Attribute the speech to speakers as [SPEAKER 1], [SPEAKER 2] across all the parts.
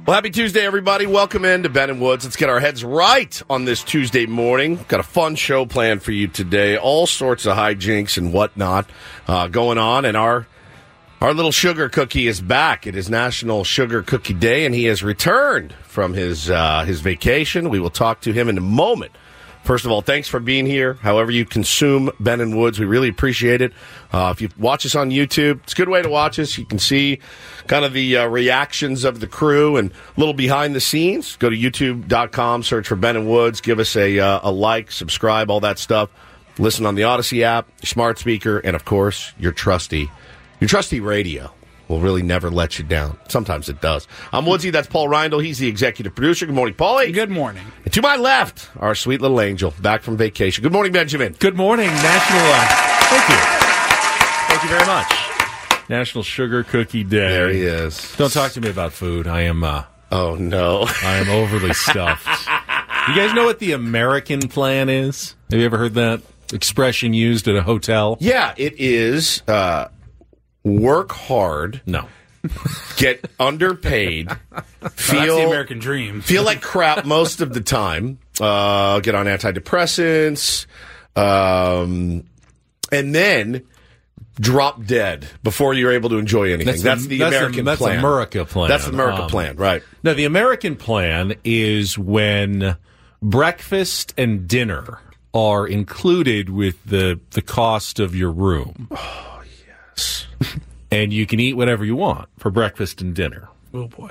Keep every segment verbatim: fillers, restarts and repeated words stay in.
[SPEAKER 1] Well, happy Tuesday, everybody. Welcome in to Ben and Woods. Let's get our heads right on this Tuesday morning. Got a fun show planned for you today. All sorts of hijinks and whatnot uh, going on. And our our little sugar cookie is back. It is National Sugar Cookie Day, and he has returned from his uh, his vacation. We will talk to him in a moment. First of all, thanks for being here. However you consume Ben and Woods, we really appreciate it. Uh, if you watch us on YouTube, it's a good way to watch us. You can see kind of the uh, reactions of the crew and a little behind the scenes. Go to youtube dot com, search for Ben and Woods, give us a, uh, a like, subscribe, all that stuff. Listen on the Odyssey app, your smart speaker, and, of course, your trusty, your trusty radio. Will really never let you down. Sometimes it does. I'm Woodsy. That's Paul Reindl. He's the executive producer. Good morning, Paulie.
[SPEAKER 2] Good morning.
[SPEAKER 1] And to my left, our sweet little angel, back from vacation. Good morning, Benjamin.
[SPEAKER 3] Good morning, National. Uh, thank you. Thank you very much. National Sugar Cookie Day.
[SPEAKER 1] There he is.
[SPEAKER 3] Don't talk to me about food. I am. Uh,
[SPEAKER 1] oh no,
[SPEAKER 3] I am overly stuffed. You guys know what the American plan is? Have you ever heard that expression used at a hotel?
[SPEAKER 1] Yeah, it is. Uh, Work hard.
[SPEAKER 3] No.
[SPEAKER 1] Get underpaid. Feel
[SPEAKER 2] That's the American dream.
[SPEAKER 1] Feel like crap most of the time. Uh, get on antidepressants. Um, and then drop dead before you're able to enjoy anything. That's,
[SPEAKER 3] that's
[SPEAKER 1] the, the
[SPEAKER 3] that's
[SPEAKER 1] American
[SPEAKER 3] a, that's
[SPEAKER 1] plan.
[SPEAKER 3] That's America plan.
[SPEAKER 1] That's the America
[SPEAKER 3] um,
[SPEAKER 1] plan, right.
[SPEAKER 3] No, the American plan is when breakfast and dinner are included with the the cost of your room. And you can eat whatever you want for breakfast and dinner.
[SPEAKER 2] Oh, boy.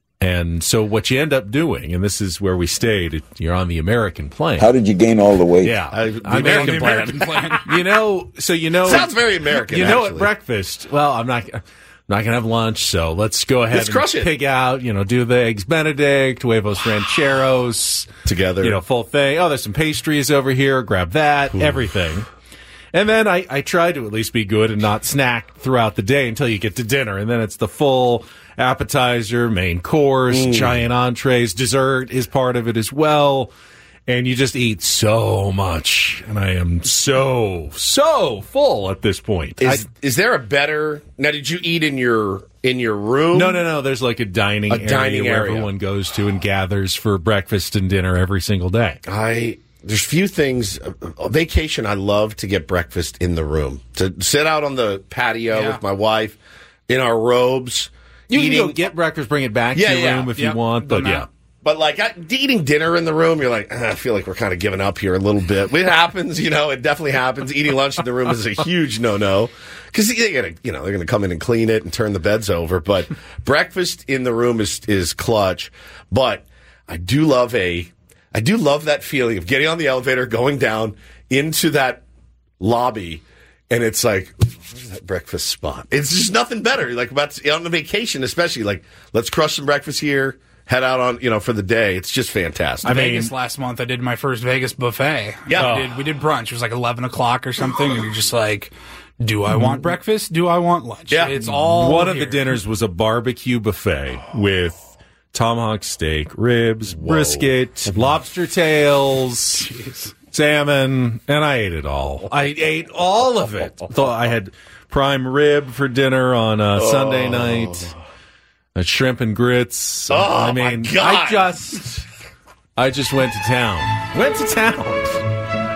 [SPEAKER 3] And so what you end up doing, and this is where we stayed, you're on the American plan.
[SPEAKER 4] How did you gain all the weight?
[SPEAKER 3] Yeah.
[SPEAKER 1] Uh, the
[SPEAKER 3] I mean,
[SPEAKER 1] American
[SPEAKER 2] the
[SPEAKER 1] plan.
[SPEAKER 2] American plan.
[SPEAKER 3] You know, so you know.
[SPEAKER 1] Sounds very American,
[SPEAKER 3] You know,
[SPEAKER 1] actually.
[SPEAKER 3] at breakfast, well, I'm not... I'm not going to have lunch, so let's go ahead
[SPEAKER 1] Let's
[SPEAKER 3] and
[SPEAKER 1] crush it.
[SPEAKER 3] pick out, you know, do the Eggs Benedict, huevos rancheros.
[SPEAKER 1] Together.
[SPEAKER 3] You know, full thing. Oh, there's some pastries over here. Grab that. Ooh. Everything. And then I, I try to at least be good and not snack throughout the day until you get to dinner. And then it's the full appetizer, main course, mm. giant entrees, dessert is part of it as well. And you just eat so much. And I am so, so full at this point.
[SPEAKER 1] Is,
[SPEAKER 3] I,
[SPEAKER 1] is there a better... Now, did you eat in your in your room?
[SPEAKER 3] No, no, no. There's like a dining
[SPEAKER 1] a
[SPEAKER 3] area
[SPEAKER 1] dining
[SPEAKER 3] where
[SPEAKER 1] area.
[SPEAKER 3] everyone goes to and gathers for breakfast and dinner every single day.
[SPEAKER 1] I... There's few things, a vacation, I love to get breakfast in the room. To sit out on the patio
[SPEAKER 2] Yeah.
[SPEAKER 1] with my wife in our robes.
[SPEAKER 3] You
[SPEAKER 1] eating,
[SPEAKER 3] can go get breakfast, bring it back
[SPEAKER 1] Yeah,
[SPEAKER 3] to your
[SPEAKER 1] yeah.
[SPEAKER 3] room if
[SPEAKER 2] Yep.
[SPEAKER 3] you want, but
[SPEAKER 2] Done
[SPEAKER 3] yeah.
[SPEAKER 2] that.
[SPEAKER 1] But like I, eating dinner in the room, you're like, "Ah, I feel like we're kind of giving up here a little bit. It happens, you know, it definitely happens. Eating lunch in the room is a huge no-no. Because they gotta, you know, they're going to come in and clean it and turn the beds over. But breakfast in the room is, is clutch. But I do love a... I do love that feeling of getting on the elevator, going down into that lobby, and it's like, where's that breakfast spot? It's just nothing better. Like about to, on the vacation, especially, like, let's crush some breakfast here, head out on, you know, for the day. It's just fantastic.
[SPEAKER 2] I Vegas last month, I did my first Vegas buffet.
[SPEAKER 1] Yeah.
[SPEAKER 2] We did, we did brunch. It was like eleven o'clock or something, and you're just like, do I want breakfast? Do I want lunch?
[SPEAKER 1] Yeah.
[SPEAKER 2] It's all
[SPEAKER 3] One of
[SPEAKER 2] here.
[SPEAKER 3] the dinners was a barbecue buffet with tomahawk steak, ribs, brisket, lobster tails,
[SPEAKER 2] Jeez.
[SPEAKER 3] salmon, and I ate it all. I ate all of it. So I had prime rib for dinner on uh,
[SPEAKER 1] Oh.
[SPEAKER 3] Sunday night, uh, shrimp and grits.
[SPEAKER 1] Oh,
[SPEAKER 3] I
[SPEAKER 1] my
[SPEAKER 3] mean,
[SPEAKER 1] God.
[SPEAKER 3] I just, I just went to town. Went to town.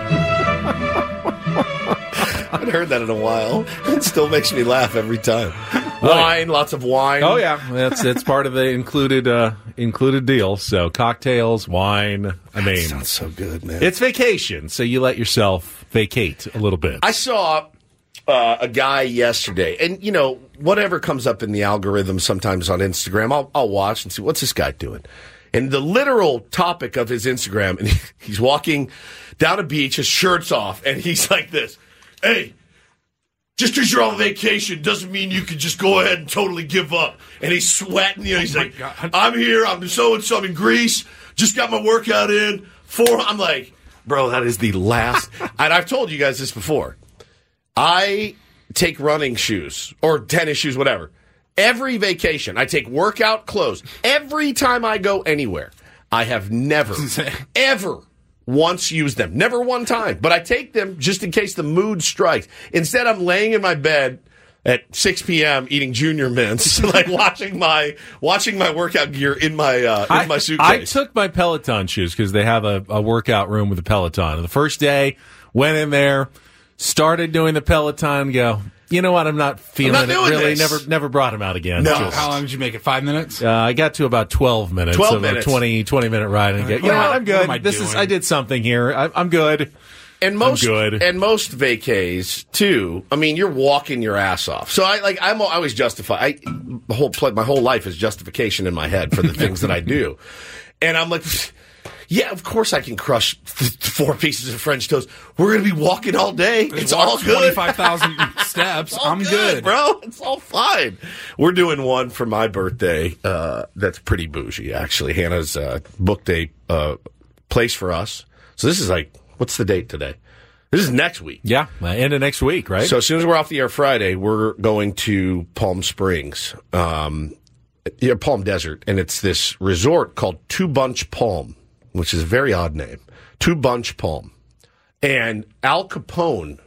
[SPEAKER 1] I haven't heard that in a while. It still makes me laugh every time. Wine, lots of wine.
[SPEAKER 3] Oh yeah, that's that's part of the included uh, included deal. So cocktails, wine. I mean,
[SPEAKER 1] Sounds so good, man.
[SPEAKER 3] it's vacation, so you let yourself vacate a little bit.
[SPEAKER 1] I saw uh, a guy yesterday, and, you know, whatever comes up in the algorithm sometimes on Instagram, I'll, I'll watch and see, what's this guy doing? And the literal topic of his Instagram, and he's walking down a beach, his shirt's off, and he's like this, hey, just because you're on vacation doesn't mean you can just go ahead and totally give up. And he's sweating, you know, he's
[SPEAKER 2] Oh, my
[SPEAKER 1] like,
[SPEAKER 2] God.
[SPEAKER 1] I'm here, I'm so-and-so, I'm in Greece, just got my workout in, four, I'm like, bro, that is the last, and I've told you guys this before. I take running shoes or tennis shoes, whatever. Every vacation, I take workout clothes. Every time I go anywhere, I have never, ever once used them. Never one time. But I take them just in case the mood strikes. Instead, I'm laying in my bed at six p.m. eating Junior Mints, like watching my watching my workout gear in my uh, in
[SPEAKER 3] I,
[SPEAKER 1] my suitcase.
[SPEAKER 3] I took my Peloton shoes because they have a, a workout room with a Peloton. And the first day, went in there, started doing the Peloton, go, you know what, I'm not feeling
[SPEAKER 1] I'm not
[SPEAKER 3] it.
[SPEAKER 1] doing
[SPEAKER 3] Really,
[SPEAKER 1] this.
[SPEAKER 3] never never brought them out again.
[SPEAKER 1] No.
[SPEAKER 3] Just-
[SPEAKER 2] How long did you make it? Five minutes?
[SPEAKER 3] Uh, I got to about twelve minutes
[SPEAKER 1] twelve
[SPEAKER 3] of
[SPEAKER 1] minutes.
[SPEAKER 3] a twenty, twenty minute ride and get, you know
[SPEAKER 2] Well,
[SPEAKER 3] what, I'm
[SPEAKER 2] what
[SPEAKER 3] good.
[SPEAKER 2] am I
[SPEAKER 3] this is
[SPEAKER 2] doing?
[SPEAKER 3] I did something here. I, I'm good.
[SPEAKER 1] And most
[SPEAKER 3] good.
[SPEAKER 1] and most vacays too. I mean, you're walking your ass off. So I like I'm I always justify. I the whole play, my whole life is justification in my head for the things that I do, and I'm like, yeah, of course I can crush th- four pieces of French toast. We're gonna be walking all day. It's all good.
[SPEAKER 2] twenty-five thousand steps.
[SPEAKER 1] It's all
[SPEAKER 2] I'm good.
[SPEAKER 1] bro. It's all fine. We're doing one for my birthday. Uh, that's pretty bougie, actually. Hannah's uh, booked a uh, place for us. So this is like. What's the date today? This is next week.
[SPEAKER 3] Yeah, uh, end of next week, right?
[SPEAKER 1] So as soon as we're off the air Friday, we're going to Palm Springs, um, yeah, Palm Desert, and it's this resort called Two Bunch Palm, which is a very odd name. Two Bunch Palm. And Al Capone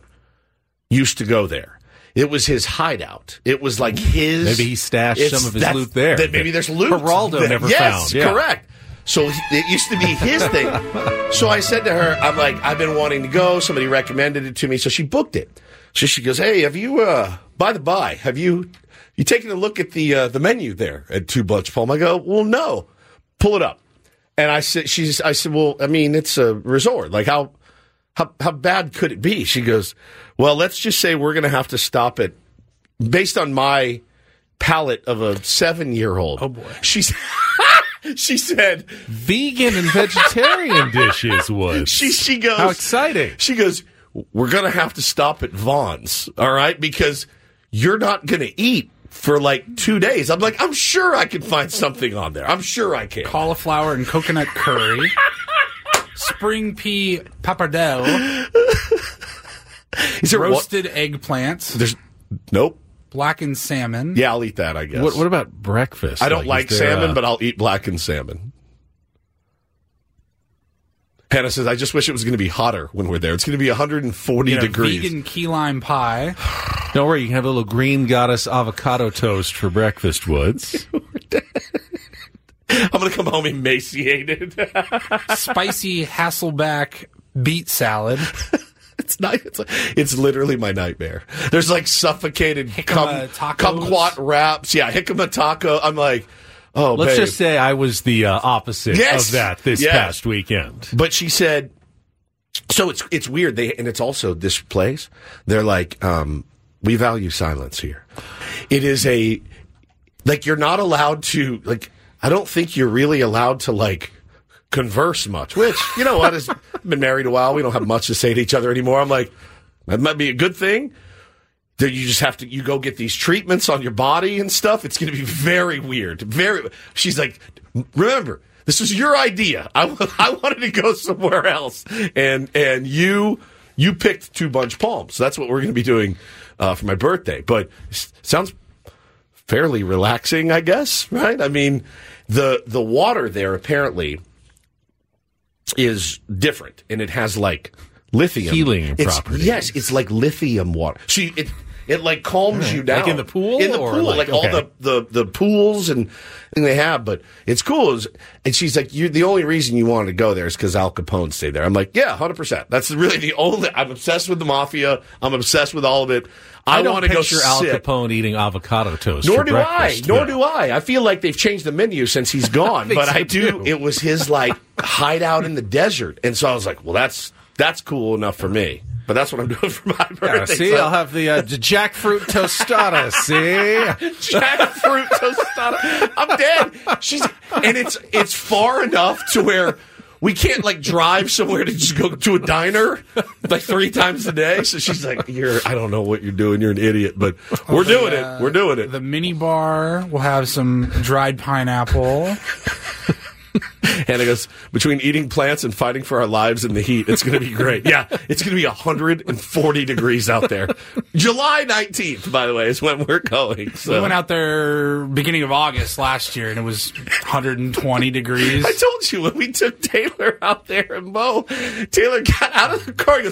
[SPEAKER 1] used to go there. It was his hideout. It was like his...
[SPEAKER 3] Maybe he stashed
[SPEAKER 1] it's-
[SPEAKER 3] some of his
[SPEAKER 1] that's-
[SPEAKER 3] loot there.
[SPEAKER 1] That maybe there's loot.
[SPEAKER 3] Geraldo
[SPEAKER 1] that-
[SPEAKER 3] never
[SPEAKER 1] yes,
[SPEAKER 3] found. Yeah.
[SPEAKER 1] correct. So it used to be his thing. So I said to her, I'm like, I've been wanting to go. Somebody recommended it to me. So she booked it. So she goes, hey, have you, uh, by the by, have you, you taken a look at the, uh, the menu there at Two Bunch Palm? I go, well, no. Pull it up. And I said, she's, I said, well, I mean, it's a resort. Like how, how, how bad could it be? She goes, well, let's just say we're going to have to stop it based on my palate of a seven year old.
[SPEAKER 2] Oh boy.
[SPEAKER 1] She's, She said,
[SPEAKER 3] vegan and vegetarian dishes would.
[SPEAKER 1] she she goes,
[SPEAKER 3] How exciting.
[SPEAKER 1] She goes, we're going to have to stop at Vaughn's, all right? Because you're not going to eat for like two days. I'm like, I'm sure I can find something on there. I'm sure I can.
[SPEAKER 2] Cauliflower and coconut curry. Spring pea pappardelle.
[SPEAKER 1] Is there
[SPEAKER 2] Roasted eggplants.
[SPEAKER 1] There's nope.
[SPEAKER 2] Blackened salmon.
[SPEAKER 1] Yeah, I'll eat that, I guess.
[SPEAKER 3] What, what about breakfast?
[SPEAKER 1] I don't like,
[SPEAKER 3] is there,
[SPEAKER 1] salmon,
[SPEAKER 3] uh,
[SPEAKER 1] but I'll eat blackened salmon. Hannah says, I just wish it was going to be hotter when we're there. It's going to be one hundred forty
[SPEAKER 2] You know,
[SPEAKER 1] degrees.
[SPEAKER 2] Vegan key lime pie.
[SPEAKER 3] Don't worry, you can have a little green goddess avocado toast for breakfast, Woods.
[SPEAKER 1] I'm going to come home emaciated.
[SPEAKER 2] Spicy Hasselback beet salad.
[SPEAKER 1] It's not. It's, it's literally my nightmare. There's like suffocated cum,
[SPEAKER 2] Jicama tacos.
[SPEAKER 1] kumquat wraps. Yeah, jicama taco. I'm like, oh,
[SPEAKER 3] Let's
[SPEAKER 1] babe.
[SPEAKER 3] just say I was the uh, opposite
[SPEAKER 1] Yes.
[SPEAKER 3] of that this
[SPEAKER 1] Yes.
[SPEAKER 3] past weekend.
[SPEAKER 1] But she said, so it's it's weird. They and it's also this place. They're like, um, we value silence here. It is a like you're not allowed to like. I don't think you're really allowed to like converse much. Which you know what? Has been married a while. We don't have much to say to each other anymore. I'm like, that might be a good thing. That you just have to you go get these treatments on your body and stuff. It's going to be very weird. Very. She's like, remember, this was your idea. I, I wanted to go somewhere else, and and you you picked Two Bunch Palm. So that's what we're going to be doing uh, for my birthday. But it sounds fairly relaxing, I guess. Right? I mean, the the water there apparently is different, and it has like lithium
[SPEAKER 3] Healing
[SPEAKER 1] It's-
[SPEAKER 3] properties.
[SPEAKER 1] Yes, it's like lithium water. See, it it like calms you down,
[SPEAKER 3] Like in the pool?
[SPEAKER 1] in the
[SPEAKER 3] Or
[SPEAKER 1] pool,
[SPEAKER 3] like-
[SPEAKER 1] like, all
[SPEAKER 3] okay.
[SPEAKER 1] the, the the pools and thing they have. But it's cool. It's- And she's like, "You the only reason you wanted to go there is because Al Capone stayed there." I'm like, "Yeah, hundred percent. That's really the only." I'm obsessed with the mafia. I'm obsessed with all of it. I,
[SPEAKER 3] I don't
[SPEAKER 1] want to go
[SPEAKER 3] picture Al
[SPEAKER 1] sit.
[SPEAKER 3] Capone eating avocado toast.
[SPEAKER 1] Nor
[SPEAKER 3] for
[SPEAKER 1] do
[SPEAKER 3] breakfast.
[SPEAKER 1] I. Nor
[SPEAKER 3] No.
[SPEAKER 1] do I. I feel like they've changed the menu since he's gone.
[SPEAKER 3] think
[SPEAKER 1] but
[SPEAKER 3] so,
[SPEAKER 1] I do.
[SPEAKER 3] too.
[SPEAKER 1] It was his like hideout in the desert, and so I was like, "Well, that's that's cool enough for me." But that's what I'm doing for my birthday.
[SPEAKER 3] Yeah, see,
[SPEAKER 1] so-
[SPEAKER 3] I'll have the uh, jackfruit tostada. See,
[SPEAKER 1] jackfruit tostada. I'm dead. She's and it's it's far enough to where we can't like drive somewhere to just go to a diner like three times a day. So she's like, "You're I don't know what you're doing. You're an idiot." But we're doing
[SPEAKER 2] Uh,
[SPEAKER 1] it. We're doing it.
[SPEAKER 2] The mini bar will have some dried pineapple.
[SPEAKER 1] And it goes, between eating plants and fighting for our lives in the heat, it's going to be great. Yeah, it's going to be one hundred forty degrees out there. July nineteenth, by the way, is when we're going. So.
[SPEAKER 2] We went out there beginning of August last year, and it was one hundred twenty degrees.
[SPEAKER 1] I told you when we took Taylor out there and Mo, Taylor got out of the car and goes,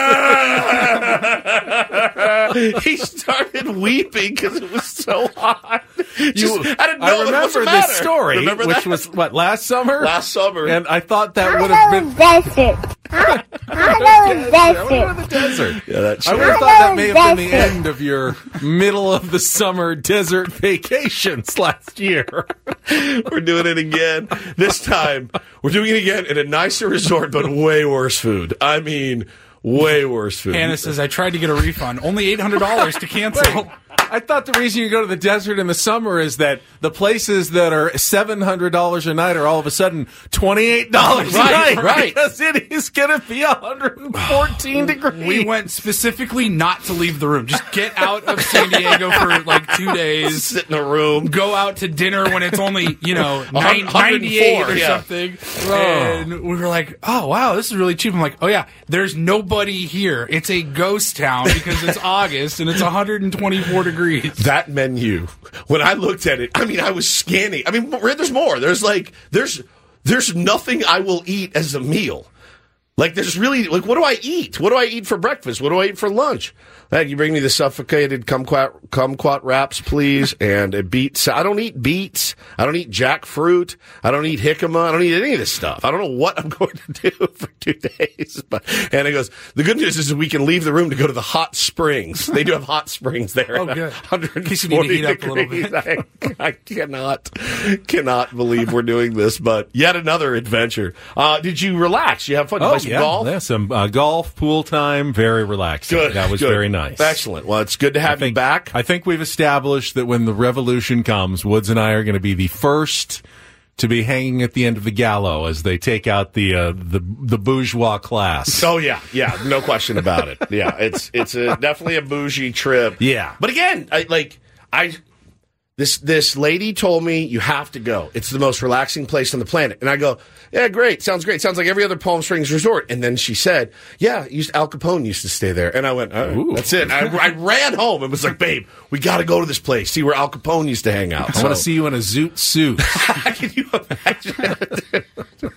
[SPEAKER 1] ah! He started weeping because it was so hot. Just,
[SPEAKER 3] You,
[SPEAKER 1] I didn't know
[SPEAKER 3] I remember this story,
[SPEAKER 1] remember
[SPEAKER 3] which
[SPEAKER 1] that?
[SPEAKER 3] was, what, last summer?
[SPEAKER 1] Last summer.
[SPEAKER 3] And I thought that would have been...
[SPEAKER 4] desert. I know
[SPEAKER 3] I went to
[SPEAKER 4] desert.
[SPEAKER 3] the desert.
[SPEAKER 1] Yeah, that's
[SPEAKER 3] I would have thought that may have been the end of your middle of the summer desert vacations last year.
[SPEAKER 1] We're doing it again. This time, we're doing it again in a nicer resort, but way worse food. I mean, way worse food.
[SPEAKER 2] Hannah says, I tried to get a refund. Only eight hundred dollars to cancel.
[SPEAKER 3] I thought the reason you go to the desert in the summer is that the places that are seven hundred dollars a night are all of a sudden twenty-eight dollars
[SPEAKER 1] Right,
[SPEAKER 3] a night.
[SPEAKER 1] right.
[SPEAKER 3] Because it is going to be one hundred fourteen degrees.
[SPEAKER 2] We went specifically not to leave the room. Just get out of San Diego for like two days.
[SPEAKER 1] Sit in a room.
[SPEAKER 2] Go out to dinner when it's only, you know,
[SPEAKER 1] one hundred four,
[SPEAKER 2] ninety-eight or
[SPEAKER 1] yeah.
[SPEAKER 2] something. And we were like, oh, wow, this is really cheap. I'm like, oh, yeah, there's nobody here. It's a ghost town because it's August and it's one hundred twenty-four degrees.
[SPEAKER 1] That menu, when I looked at it, I mean, I was scanning. I mean, there's more. There's like, there's, there's nothing I will eat as a meal. Like, there's really, like, what do I eat? What do I eat for breakfast? What do I eat for lunch? Hey, you bring me the suffocated kumquat, kumquat wraps, please, and a beet. sa- I don't eat beets. I don't eat jackfruit. I don't eat jicama. I don't eat any of this stuff. I don't know what I'm going to do for two days. But and it goes, the good news is we can leave the room to go to the hot springs. They do have hot springs there.
[SPEAKER 2] Oh, good.
[SPEAKER 1] one hundred forty
[SPEAKER 2] In case you need to heat up a little
[SPEAKER 1] degrees.
[SPEAKER 2] bit.
[SPEAKER 1] I, I cannot, cannot believe we're doing this, but yet another adventure. Uh, did you relax? You have fun? You
[SPEAKER 3] Oh,
[SPEAKER 1] play some
[SPEAKER 3] yeah.
[SPEAKER 1] golf?
[SPEAKER 3] Yeah, some uh, golf, pool time, very relaxing.
[SPEAKER 1] Good.
[SPEAKER 3] That was
[SPEAKER 1] good.
[SPEAKER 3] very nice.
[SPEAKER 1] Excellent. Well, it's good to have
[SPEAKER 3] I think,
[SPEAKER 1] you back.
[SPEAKER 3] I think we've established that when the revolution comes, Woods and I are going to be the first to be hanging at the end of the gallows as they take out the uh, the the bourgeois class.
[SPEAKER 1] Oh yeah, yeah, no question about it. Yeah, it's it's a, definitely a bougie trip.
[SPEAKER 3] Yeah.
[SPEAKER 1] but again, I, like I this this lady told me you have to go. It's the most relaxing place on the planet, and I go, yeah, great, sounds great, sounds like every other Palm Springs resort. And then she said, yeah, used Al Capone used to stay there, and I went, all right,
[SPEAKER 3] Ooh.
[SPEAKER 1] that's it. I, I ran home and was like, babe, we got to go to this place, see where Al Capone used to hang out.
[SPEAKER 3] I want to see you in a zoot suit.
[SPEAKER 1] Can you imagine?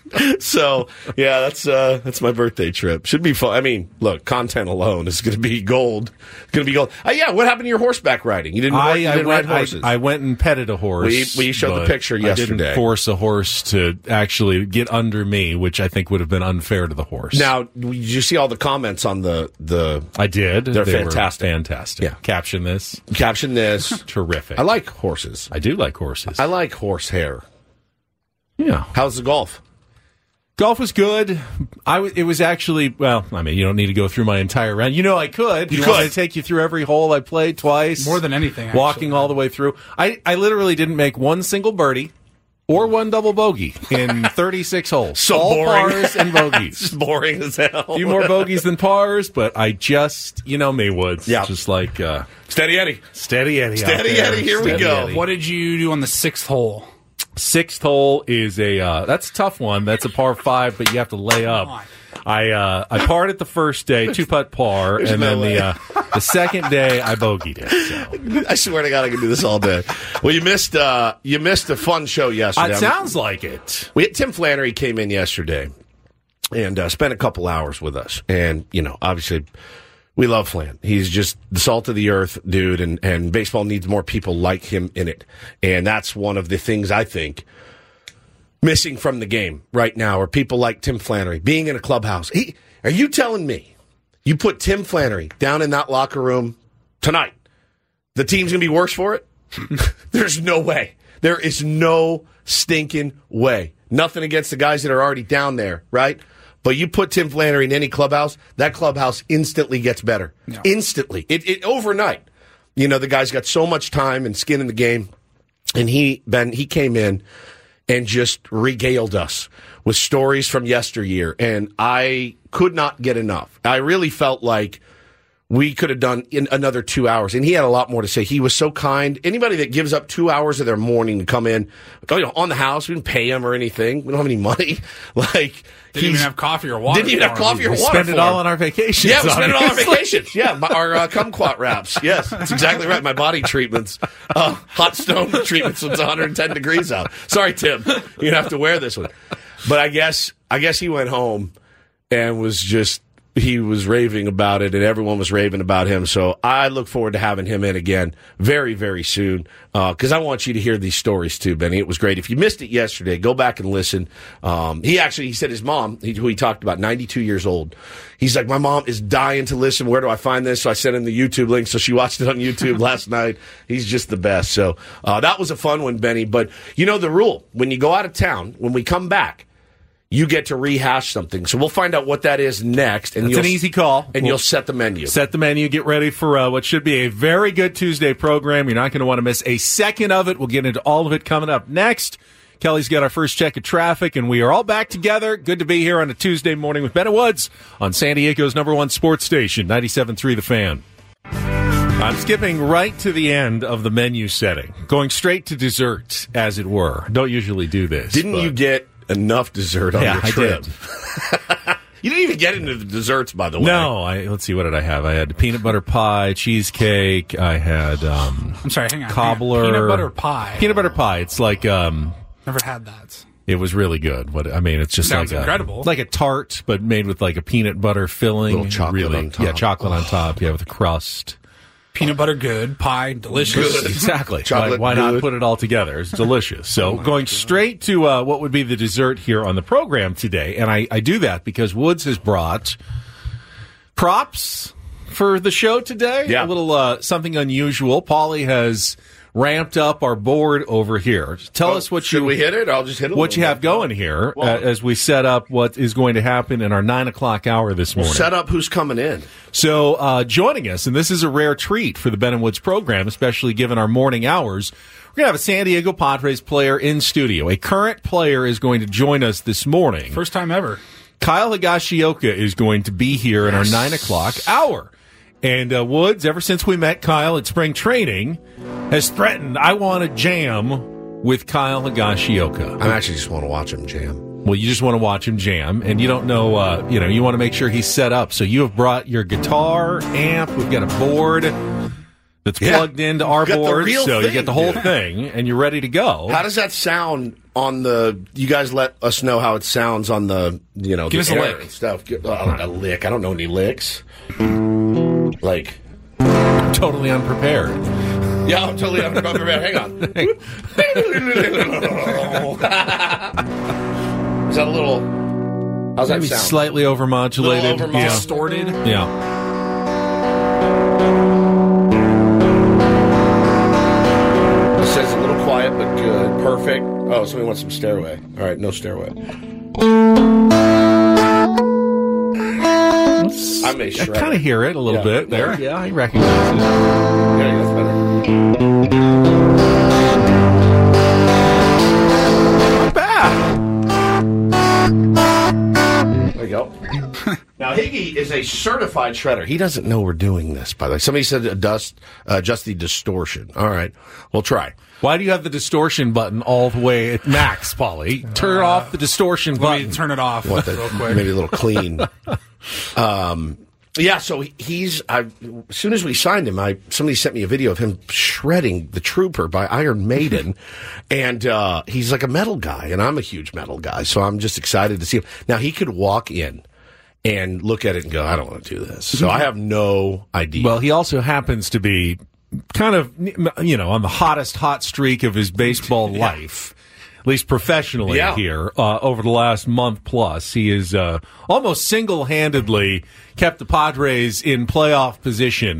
[SPEAKER 1] So yeah, that's uh, that's my birthday trip. Should be fun. I mean, look, content alone is going to be gold. It's going to be gold. Uh, yeah, what happened to your horseback riding? You didn't,
[SPEAKER 3] I,
[SPEAKER 1] you
[SPEAKER 3] I,
[SPEAKER 1] didn't
[SPEAKER 3] went,
[SPEAKER 1] ride
[SPEAKER 3] I,
[SPEAKER 1] horses.
[SPEAKER 3] I went and petted a horse.
[SPEAKER 1] We- we showed the
[SPEAKER 3] but
[SPEAKER 1] picture
[SPEAKER 3] I
[SPEAKER 1] yesterday.
[SPEAKER 3] didn't force a horse to actually get under me, which I think would have been unfair to the horse.
[SPEAKER 1] Now, did you see all the comments on the the
[SPEAKER 3] I did.
[SPEAKER 1] They're
[SPEAKER 3] They were
[SPEAKER 1] fantastic.
[SPEAKER 3] fantastic.
[SPEAKER 1] Yeah.
[SPEAKER 3] Caption this.
[SPEAKER 1] caption? This
[SPEAKER 3] Terrific.
[SPEAKER 1] I like horses.
[SPEAKER 3] I do like horses.
[SPEAKER 1] I like horse hair.
[SPEAKER 3] yeah.
[SPEAKER 1] How's the golf?
[SPEAKER 3] Golf was good. I w- it was actually, well, I mean, you don't need to go through my entire round. You know I could.
[SPEAKER 1] You
[SPEAKER 3] you want me
[SPEAKER 1] could.
[SPEAKER 3] to take you through every hole I played twice?
[SPEAKER 2] More than anything,
[SPEAKER 3] Walking
[SPEAKER 2] actually.
[SPEAKER 3] all the way through. I, I literally didn't make one single birdie or one double bogey in thirty-six holes.
[SPEAKER 1] So
[SPEAKER 3] all
[SPEAKER 1] boring.
[SPEAKER 3] pars and bogeys.
[SPEAKER 1] It's boring as hell.
[SPEAKER 3] A few more bogeys than pars, but I just, you know me, Woods.
[SPEAKER 1] Yeah.
[SPEAKER 3] Just like uh,
[SPEAKER 1] Steady Eddie.
[SPEAKER 3] steady Eddie. out
[SPEAKER 1] Steady
[SPEAKER 3] there.
[SPEAKER 1] Eddie, here we
[SPEAKER 3] Steady
[SPEAKER 1] go.
[SPEAKER 3] Eddie.
[SPEAKER 2] What did you do on the sixth hole?
[SPEAKER 3] Sixth hole is a uh, that's a tough one. That's a par five, but you have to lay up.
[SPEAKER 2] on.
[SPEAKER 3] I uh, I parred it the first day, two putt par, and
[SPEAKER 1] no
[SPEAKER 3] then
[SPEAKER 1] way.
[SPEAKER 3] the uh, the second day I bogeyed it. So.
[SPEAKER 1] I swear to God, I can do this all day. Well, you missed uh, you missed a fun show yesterday.
[SPEAKER 3] It sounds like it.
[SPEAKER 1] We had Tim Flannery came in yesterday and uh, spent a couple hours with us, and you know, obviously, we love Flan. He's just the salt of the earth dude, and and baseball needs more people like him in it, and that's one of the things I think missing from the game right now are people like Tim Flannery being in a clubhouse. He, are you telling me you put Tim Flannery down in that locker room tonight? The team's going to be worse for it? There's no way. There is no stinking way. Nothing against the guys that are already down there, right? But you put Tim Flannery in any clubhouse, that clubhouse instantly gets better.
[SPEAKER 2] No.
[SPEAKER 1] Instantly. It, it overnight. You know, the guy's got so much time and skin in the game. And he, Ben, he came in and just regaled us with stories from yesteryear. And I could not get enough. I really felt like we could have done in another two hours. And he had a lot more to say. He was so kind. Anybody that gives up two hours of their morning to come in, you know, on the house, we didn't pay him or anything. We don't have any money. Like,
[SPEAKER 2] didn't even have coffee or water.
[SPEAKER 1] Didn't even have coffee or water.
[SPEAKER 3] Spend it all on our vacations.
[SPEAKER 1] Yeah, we spend it all on our
[SPEAKER 3] obviously.
[SPEAKER 1] vacations. Yeah, my, our uh, kumquat wraps. Yes, that's exactly right. My body treatments, uh, hot stone treatments when it's one hundred ten degrees out. Sorry, Tim, you have to wear this one. But I guess I guess he went home and was just. He was raving about it, and everyone was raving about him. So I look forward to having him in again very, very soon, because uh, I want you to hear these stories too, Benny. It was great. If you missed it yesterday, go back and listen. Um, he actually, he said his mom, he, who he talked about, ninety-two years old. He's like, my mom is dying to listen. Where do I find this? So I sent him the YouTube link, so she watched it on YouTube last night. He's just the best. So uh, that was a fun one, Benny. But you know the rule. When you go out of town, when we come back, you get to rehash something. So we'll find out what that is next. And
[SPEAKER 3] It's
[SPEAKER 1] you'll,
[SPEAKER 3] an easy call.
[SPEAKER 1] And
[SPEAKER 3] We'll
[SPEAKER 1] you'll set the menu.
[SPEAKER 3] Set the menu. Get ready for uh, what should be a very good Tuesday program. You're not going to want to miss a second of it. We'll get into all of it coming up next. Kelly's got our first check of traffic, and we are all back together. Good to be here on a Tuesday morning with Ben and Woods on San Diego's number one sports station, ninety-seven point three The Fan. I'm skipping right to the end of the menu setting, going straight to dessert, as it were. Don't usually do this.
[SPEAKER 1] Didn't
[SPEAKER 3] but-
[SPEAKER 1] you get enough dessert on
[SPEAKER 3] Yeah,
[SPEAKER 1] your
[SPEAKER 3] I
[SPEAKER 1] trip?
[SPEAKER 3] did.
[SPEAKER 1] You didn't even get into the desserts, by the way.
[SPEAKER 3] No, I, let's see, what did I have? I had peanut butter pie, cheesecake. I had um,
[SPEAKER 2] I'm sorry, hang on.
[SPEAKER 3] cobbler,
[SPEAKER 2] hang on. Peanut butter pie.
[SPEAKER 3] Peanut butter pie. It's like um,
[SPEAKER 2] Never had that.
[SPEAKER 3] it was really good. What I mean, it's just
[SPEAKER 2] Sounds
[SPEAKER 3] like
[SPEAKER 2] incredible.
[SPEAKER 3] a, like a tart, but made with like a peanut butter filling.
[SPEAKER 1] Little chocolate
[SPEAKER 3] really,
[SPEAKER 1] on top.
[SPEAKER 3] yeah, chocolate on top. Yeah, with a crust.
[SPEAKER 2] Peanut butter good, pie delicious.
[SPEAKER 1] Good.
[SPEAKER 3] Exactly.
[SPEAKER 1] Chocolate
[SPEAKER 3] why why not
[SPEAKER 1] good.
[SPEAKER 3] put it all together? It's delicious. So going straight to uh, what would be the dessert here on the program today, and I, I do that because Woods has brought props for the show today.
[SPEAKER 1] Yeah.
[SPEAKER 3] A little uh, something unusual. Paulie has ramped up our board over here. Tell
[SPEAKER 1] Oh,
[SPEAKER 3] us what
[SPEAKER 1] should
[SPEAKER 3] you
[SPEAKER 1] we hit it? I'll just hit it. a
[SPEAKER 3] what
[SPEAKER 1] little
[SPEAKER 3] you have
[SPEAKER 1] bit.
[SPEAKER 3] going here
[SPEAKER 1] Well-
[SPEAKER 3] uh, as we set up what is going to happen in our nine o'clock hour this morning.
[SPEAKER 1] Set up who's coming in.
[SPEAKER 3] So uh, joining us, and this is a rare treat for the Ben and Woods program, especially given our morning hours, we're going to have a San Diego Padres player in studio. A current player is going to join us this morning.
[SPEAKER 2] First time ever.
[SPEAKER 3] Kyle Higashioka is going to be here in our nine o'clock hour. And uh, Woods, ever since we met Kyle at spring training, has threatened, I want to jam with Kyle Higashioka.
[SPEAKER 1] I actually just want to watch him jam.
[SPEAKER 3] Well, you just want to watch him jam, and you don't know, uh, you know, you want to make sure he's set up. So you have brought your guitar, amp, we've got a board that's
[SPEAKER 1] Yeah.
[SPEAKER 3] plugged into our
[SPEAKER 1] Got the
[SPEAKER 3] board,
[SPEAKER 1] real
[SPEAKER 3] so you
[SPEAKER 1] thing,
[SPEAKER 3] get the whole
[SPEAKER 1] dude.
[SPEAKER 3] thing, and you're ready to go.
[SPEAKER 1] How does that sound on the? You guys let us know how it sounds on the. You know,
[SPEAKER 2] Give
[SPEAKER 1] the
[SPEAKER 2] us a
[SPEAKER 1] air
[SPEAKER 2] lick.
[SPEAKER 1] and stuff. Give- uh, a lick. I don't know any licks. Like,
[SPEAKER 3] Totally unprepared.
[SPEAKER 1] yeah, I'm totally unprepared. Hang on. Is that a little? How's that
[SPEAKER 3] Maybe
[SPEAKER 1] sound?
[SPEAKER 3] slightly overmodulated.
[SPEAKER 1] Little overmodulated.
[SPEAKER 2] Distorted.
[SPEAKER 3] Yeah. yeah.
[SPEAKER 1] It says a little quiet but good. Perfect. Oh, somebody wants some stairway. All right, no stairway. I may
[SPEAKER 3] I
[SPEAKER 1] shred
[SPEAKER 3] kind
[SPEAKER 1] it.
[SPEAKER 3] of hear it a little
[SPEAKER 1] Yeah.
[SPEAKER 3] bit there. Yeah, I recognize it.
[SPEAKER 1] Yeah, that's better.
[SPEAKER 3] Not bad.
[SPEAKER 1] There you go. Now, Higgy is a certified shredder. He doesn't know we're doing this, by the way. Somebody said adjust, uh, adjust the distortion. All right, we'll try.
[SPEAKER 3] Why do you have the distortion button all the way at max, Polly? Turn off the distortion
[SPEAKER 2] Let
[SPEAKER 3] button.
[SPEAKER 2] me turn it off
[SPEAKER 1] What the,
[SPEAKER 2] real quick.
[SPEAKER 1] maybe a little clean. um, yeah, so he- he's. I, as soon as we signed him, I somebody sent me a video of him shredding the Trooper by Iron Maiden, and uh, he's like a metal guy, and I'm a huge metal guy, so I'm just excited to see him. Now he could walk in and look at it and go, I don't want to do this. So I have no idea.
[SPEAKER 3] Well, he also happens to be kind of, you know, on the hottest hot streak of his baseball life, at least professionally
[SPEAKER 1] Yeah.
[SPEAKER 3] here, uh, over the last month plus. He has uh, almost single-handedly kept the Padres in playoff position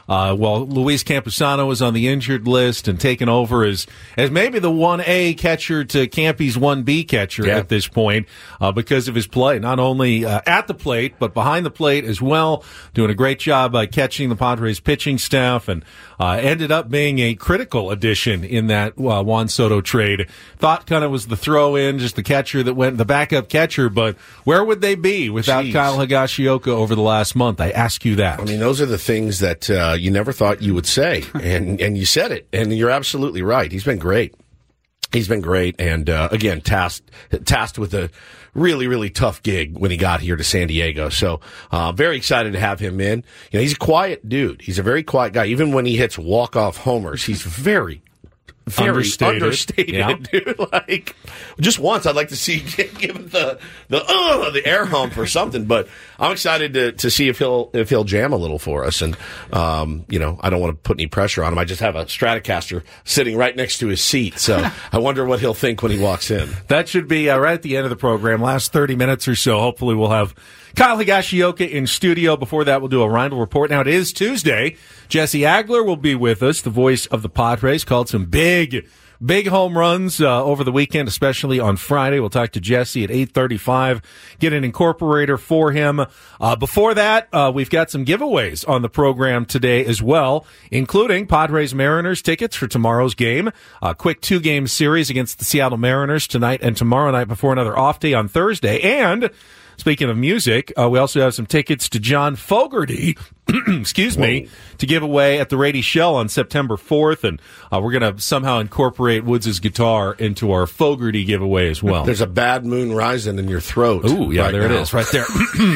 [SPEAKER 3] Uh, while Luis Campusano was on the injured list and taken over as, as maybe the one A catcher to Campy's one B catcher
[SPEAKER 1] yeah.
[SPEAKER 3] at this point uh, because of his play, not only uh, at the plate, but behind the plate as well, doing a great job uh, catching the Padres pitching staff, and uh, ended up being a critical addition in that uh, Juan Soto trade. Thought kind of was the throw-in, just the catcher that went, the backup catcher, but where would they be without
[SPEAKER 1] Jeez.
[SPEAKER 3] Kyle Higashioka over the last month? I ask you that.
[SPEAKER 1] I mean, those are the things that uh, you never thought you would say, and and you said it, and you're absolutely right. He's been great. He's been great, and uh, again, tasked tasked with a really, really tough gig when he got here to San Diego. So, uh, very excited to have him in. You know, he's a quiet dude. He's a very quiet guy. Even when he hits walk-off homers, he's very, very
[SPEAKER 3] Understated.
[SPEAKER 1] understated,
[SPEAKER 3] Yeah.
[SPEAKER 1] dude. Like, just once, I'd like to see give him the the uh, the air hump or something. But I'm excited to to see if he'll if he'll jam a little for us. And um, you know, I don't want to put any pressure on him. I just have a Stratocaster sitting right next to his seat, so I wonder what he'll think when he walks in.
[SPEAKER 3] That should be uh, right at the end of the program, last thirty minutes or so. Hopefully we'll have Kyle Higashioka in studio. Before that, we'll do a Rindle Report. Now, it is Tuesday. Jesse Agler will be with us, the voice of the Padres. Called some big, big home runs uh, over the weekend, especially on Friday. We'll talk to Jesse at eight thirty-five, get an incorporator for him. Uh, before that, uh, we've got some giveaways on the program today as well, including Padres Mariners tickets for tomorrow's game. A quick two-game series against the Seattle Mariners tonight and tomorrow night before another off day on Thursday. And speaking of music, uh, we also have some tickets to John Fogerty, excuse me,
[SPEAKER 1] Whoa.
[SPEAKER 3] to give away at the Rady Shell on September fourth. And uh, we're going to somehow incorporate Woods' guitar into our Fogerty giveaway as well.
[SPEAKER 1] There's a bad moon rising in your throat.
[SPEAKER 3] Ooh, yeah,
[SPEAKER 1] right
[SPEAKER 3] there
[SPEAKER 1] now.
[SPEAKER 3] it is, right there.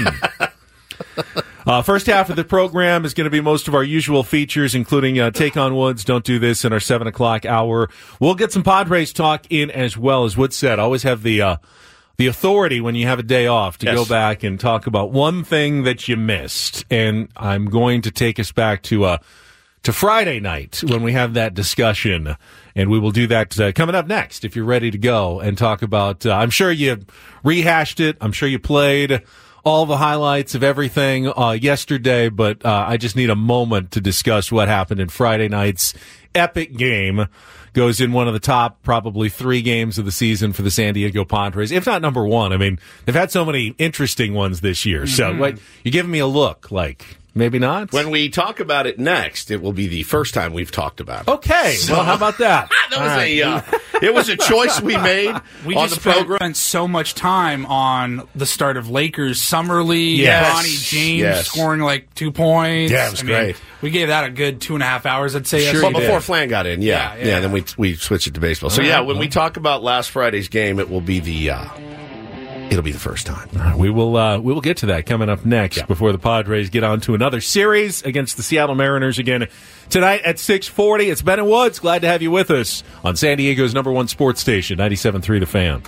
[SPEAKER 3] Uh, first half of the program is going to be most of our usual features, including uh, Take on Woods, Don't Do This in our seven o'clock hour. We'll get some Padres talk in as well. As Woods said, always have the uh, the authority when you have a day off to
[SPEAKER 1] Yes.
[SPEAKER 3] go back and talk about one thing that you missed. And I'm going to take us back to uh, to Friday night when we have that discussion. And we will do that uh, coming up next if you're ready to go and talk about, uh, I'm sure you rehashed it. I'm sure you played all the highlights of everything uh, yesterday, but uh, I just need a moment to discuss what happened in Friday night's epic game. Goes in one of the top probably three games of the season for the San Diego Padres, if not number one. I mean, they've had so many interesting ones this year. So
[SPEAKER 1] Mm-hmm.
[SPEAKER 3] like, you're giving me a look like maybe not.
[SPEAKER 1] When we talk about it next, it will be the first time we've talked about it.
[SPEAKER 3] Okay, well, how about that?
[SPEAKER 1] That was a uh, it was a choice we made
[SPEAKER 2] We
[SPEAKER 1] on
[SPEAKER 2] just
[SPEAKER 1] the
[SPEAKER 2] spent,
[SPEAKER 1] program.
[SPEAKER 2] spent so much time on the start of Lakers Summer League.
[SPEAKER 3] Yes.
[SPEAKER 2] Bronny James
[SPEAKER 1] Yes.
[SPEAKER 2] scoring like two points.
[SPEAKER 1] Yeah, it was
[SPEAKER 2] I mean,
[SPEAKER 1] great.
[SPEAKER 2] we gave that a good two and a half hours, I'd say.
[SPEAKER 3] Sure
[SPEAKER 1] Well,
[SPEAKER 3] you
[SPEAKER 2] yesterday.
[SPEAKER 1] before
[SPEAKER 3] did.
[SPEAKER 1] Flan got in, yeah,
[SPEAKER 2] Yeah,
[SPEAKER 1] yeah.
[SPEAKER 2] yeah.
[SPEAKER 1] Then we we switched it to baseball. So
[SPEAKER 3] All
[SPEAKER 1] yeah,
[SPEAKER 3] right,
[SPEAKER 1] when we
[SPEAKER 3] well.
[SPEAKER 1] talk about last Friday's game, it will be the uh, it'll be the first time.
[SPEAKER 3] We will uh, we will get to that coming up next
[SPEAKER 1] Yeah.
[SPEAKER 3] before the Padres get on to another series against the Seattle Mariners again tonight at six forty. It's Ben and Woods. Glad to have you with us on San Diego's number one sports station, ninety-seven point three The Fan.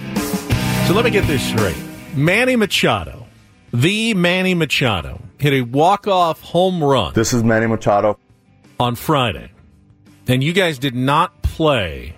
[SPEAKER 3] So let me get this straight. Manny Machado, the Manny Machado, hit a walk-off home run
[SPEAKER 5] This is Manny Machado.
[SPEAKER 3] on Friday, and you guys did not play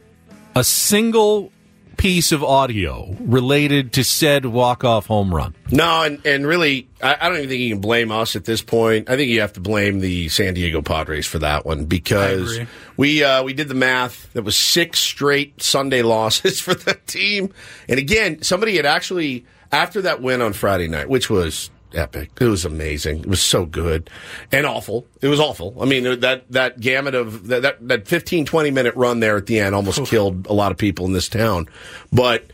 [SPEAKER 3] a single piece of audio related to said walk-off home run.
[SPEAKER 1] No, and, and really, I, I don't even think you can blame us at this point. I think you have to blame the San Diego Padres for that one because
[SPEAKER 2] agree.
[SPEAKER 1] we uh, we did the math. That was six straight Sunday losses for the team. And again, somebody had actually, after that win on Friday night, which was epic. It was amazing. It was so good and awful. It was awful. I mean, that that gamut of that that, that fifteen, twenty minute run there at the end almost killed a lot of people in this town. But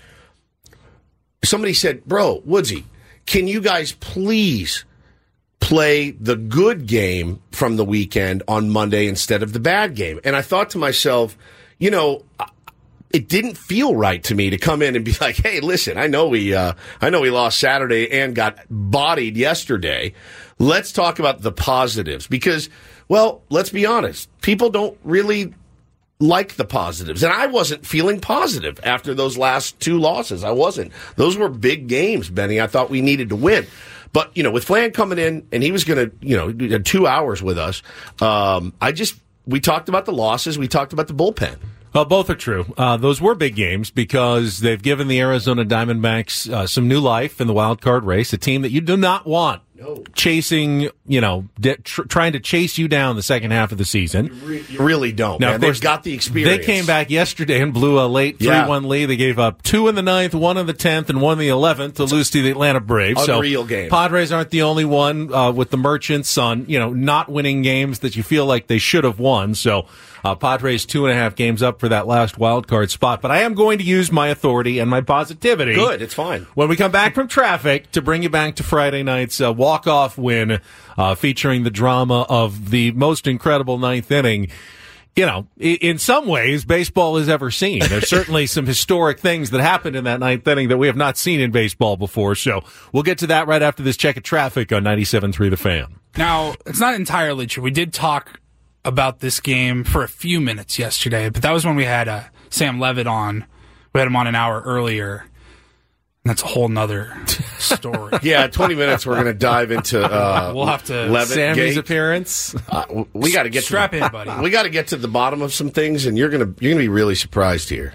[SPEAKER 1] somebody said, "Bro, Woodsy, can you guys please play the good game from the weekend on Monday instead of the bad game?" And I thought to myself, you know, it didn't feel right to me to come in and be like, "Hey, listen, I know we, uh, I know we lost Saturday and got bodied yesterday. Let's talk about the positives because, well, let's be honest, people don't really like the positives, and I wasn't feeling positive after those last two losses. I wasn't. Those were big games, Benny. I thought we needed to win." But, you know, with Flan coming in, and he was going to, you know, do two hours with us, um, I just, we talked about the losses. We talked about the bullpen.
[SPEAKER 3] Well, both are true. Uh, those were big games because they've given the Arizona Diamondbacks uh, some new life in the wild card race, a team that you do not want
[SPEAKER 1] No.
[SPEAKER 3] chasing, you know, de- tr- trying to chase you down the second half of the season.
[SPEAKER 1] You, re- you really don't.
[SPEAKER 3] Now,
[SPEAKER 1] man.
[SPEAKER 3] of course,
[SPEAKER 1] they've got the experience.
[SPEAKER 3] They came back yesterday and blew a late
[SPEAKER 1] Yeah.
[SPEAKER 3] three one lead. They gave up two in the ninth, one in the tenth, and one in the eleventh to lose to the Atlanta Braves.
[SPEAKER 1] Unreal
[SPEAKER 3] so
[SPEAKER 1] game.
[SPEAKER 3] Padres aren't the only one uh, with the Merchants on, you know, not winning games that you feel like they should have won. So uh, Padres two and a half games up for that last wild card spot. But I am going to use my authority and my positivity.
[SPEAKER 1] Good, it's fine.
[SPEAKER 3] When we come back from traffic to bring you back to Friday night's uh, walk-off win uh, featuring the drama of the most incredible ninth inning. You know, in some ways, baseball has ever seen. There's certainly some historic things that happened in that ninth inning that we have not seen in baseball before. So we'll get to that right after this check of traffic on ninety-seven point three The Fan.
[SPEAKER 2] Now, it's not entirely true. We did talk about this game for a few minutes yesterday, but that was when we had uh, Sam Levitt on. We had him on an hour earlier. And that's a whole nother story.
[SPEAKER 1] Yeah, twenty minutes. We're going to dive into. Uh,
[SPEAKER 2] We'll have to-
[SPEAKER 1] Levitt
[SPEAKER 3] Sammy's
[SPEAKER 1] Gate.
[SPEAKER 3] appearance.
[SPEAKER 1] Uh, we got to get
[SPEAKER 2] Strap
[SPEAKER 1] to,
[SPEAKER 2] in, buddy.
[SPEAKER 1] We got to get to the bottom of some things, and you're gonna you're gonna be really surprised here.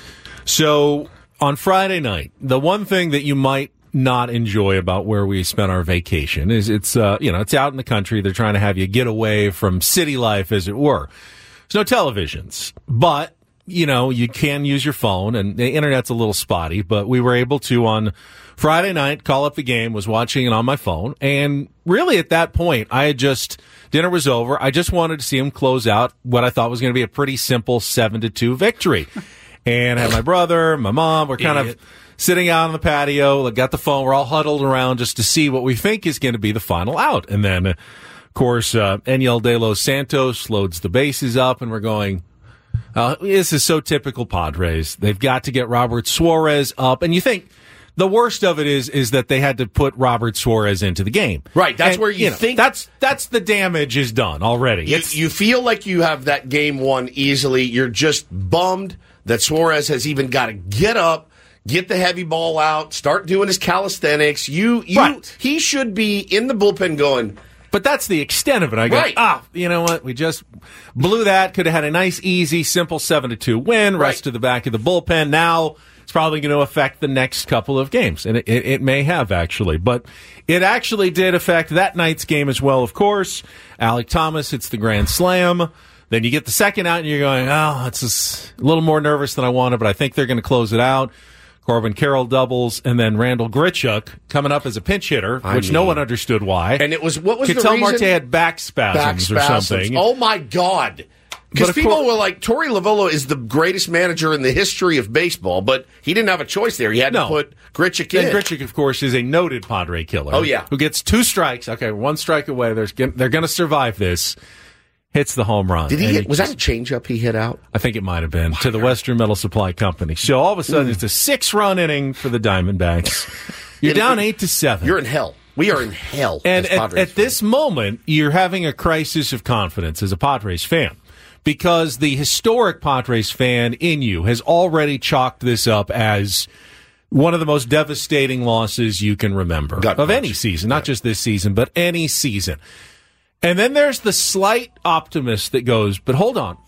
[SPEAKER 3] So on Friday night, the one thing that you might not enjoy about where we spent our vacation is it's uh, you know it's out in the country. They're trying to have you get away from city life, as it were. There's no televisions, but you know you can use your phone, and the internet's a little spotty. But we were able to on Friday night call up the game. Was watching it on my phone, and really at that point, I had just dinner was over. I just wanted to see him close out what I thought was going to be a pretty simple seven to two victory. And I had my brother, my mom, we're kind
[SPEAKER 2] Idiot.
[SPEAKER 3] of sitting out on the patio, like, got the phone, we're all huddled around just to see what we think is going to be the final out. And then, of course, uh, Eniel De Los Santos loads the bases up, and we're going, uh, this is so typical Padres. They've got to get Robert Suarez up. And you think the worst of it is is that they had to put Robert Suarez into the game.
[SPEAKER 1] Right, that's
[SPEAKER 3] And,
[SPEAKER 1] where you
[SPEAKER 3] know,
[SPEAKER 1] think-
[SPEAKER 3] That's, that's the damage is done already.
[SPEAKER 1] You,
[SPEAKER 3] It's-
[SPEAKER 1] you feel like you have that game won easily. You're just bummed that Suarez has even got to get up, get the heavy ball out, start doing his calisthenics. You, you,
[SPEAKER 3] Right.
[SPEAKER 1] he should be in the bullpen going.
[SPEAKER 3] But that's the extent of it. I go,
[SPEAKER 1] Right.
[SPEAKER 3] ah, you know what? We just blew that. Could have had a nice, easy, simple seven to two win. Rest
[SPEAKER 1] Right.
[SPEAKER 3] to the back of the bullpen. Now it's probably going to affect the next couple of games, and it, it, it may have actually. But it actually did affect that night's game as well. Of course, Alec Thomas hits the grand slam. Then you get the second out, and you're going, oh, it's just a little more nervous than I wanted, but I think they're going to close it out. Corbin Carroll doubles, and then Randall Grichuk coming up as a pinch hitter,
[SPEAKER 1] I
[SPEAKER 3] which no
[SPEAKER 1] mean-
[SPEAKER 3] one understood why.
[SPEAKER 1] And it was, what was
[SPEAKER 3] Could
[SPEAKER 1] the
[SPEAKER 3] tell
[SPEAKER 1] reason?
[SPEAKER 3] Marte had back spasms,
[SPEAKER 1] Back
[SPEAKER 3] or
[SPEAKER 1] spasms.
[SPEAKER 3] something.
[SPEAKER 1] Oh, my God. Because
[SPEAKER 3] But of
[SPEAKER 1] people
[SPEAKER 3] course-
[SPEAKER 1] were like, Torey Lovullo is the greatest manager in the history of baseball, but he didn't have a choice there. He had
[SPEAKER 3] No.
[SPEAKER 1] to put Grichuk in.
[SPEAKER 3] And Grichuk, of course, is a noted Padre killer.
[SPEAKER 1] Oh, yeah.
[SPEAKER 3] Who gets two strikes. Okay, one strike away. There's, they're going to survive this. Hits the home run.
[SPEAKER 1] Did he
[SPEAKER 3] And
[SPEAKER 1] hit, was that a changeup he hit out?
[SPEAKER 3] I think it might have been to the Western Metal Supply Company. So all of a sudden, it's a six-run inning for the Diamondbacks. You're
[SPEAKER 1] Yeah,
[SPEAKER 3] down
[SPEAKER 1] you-
[SPEAKER 3] eight to seven.
[SPEAKER 1] You're in hell. We are in hell.
[SPEAKER 3] And
[SPEAKER 1] as
[SPEAKER 3] at,
[SPEAKER 1] Padres
[SPEAKER 3] at this moment, you're having a crisis of confidence as a Padres fan because the historic Padres fan in you has already chalked this up as one of the most devastating losses you can remember
[SPEAKER 1] Gut
[SPEAKER 3] of
[SPEAKER 1] punch.
[SPEAKER 3] any season, not just this season, but any season. And then there's the slight optimist that goes, but hold on.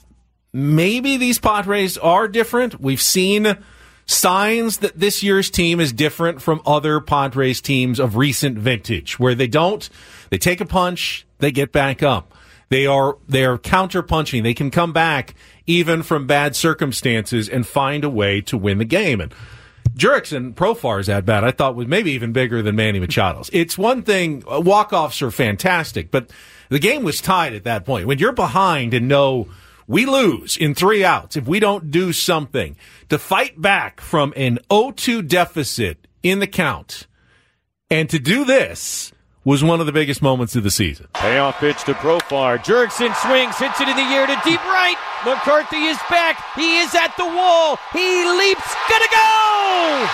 [SPEAKER 3] Maybe these Padres are different. We've seen signs that this year's team is different from other Padres teams of recent vintage, where they don't, they take a punch, they get back up. They are, they are counter punching. They can come back even from bad circumstances and find a way to win the game. And Jurickson Profar's at bat, I thought was maybe even bigger than Manny Machado's. It's one thing, uh, walk-offs are fantastic, but the game was tied at that point. When you're behind and know we lose in three outs if we don't do something, to fight back from an oh two deficit in the count and to do this was one of the biggest moments of the season.
[SPEAKER 5] Payoff pitch to Profar. Jurickson swings, hits it in the air to deep right. McCarthy is back. He is at the wall. He leaps. Gonna go!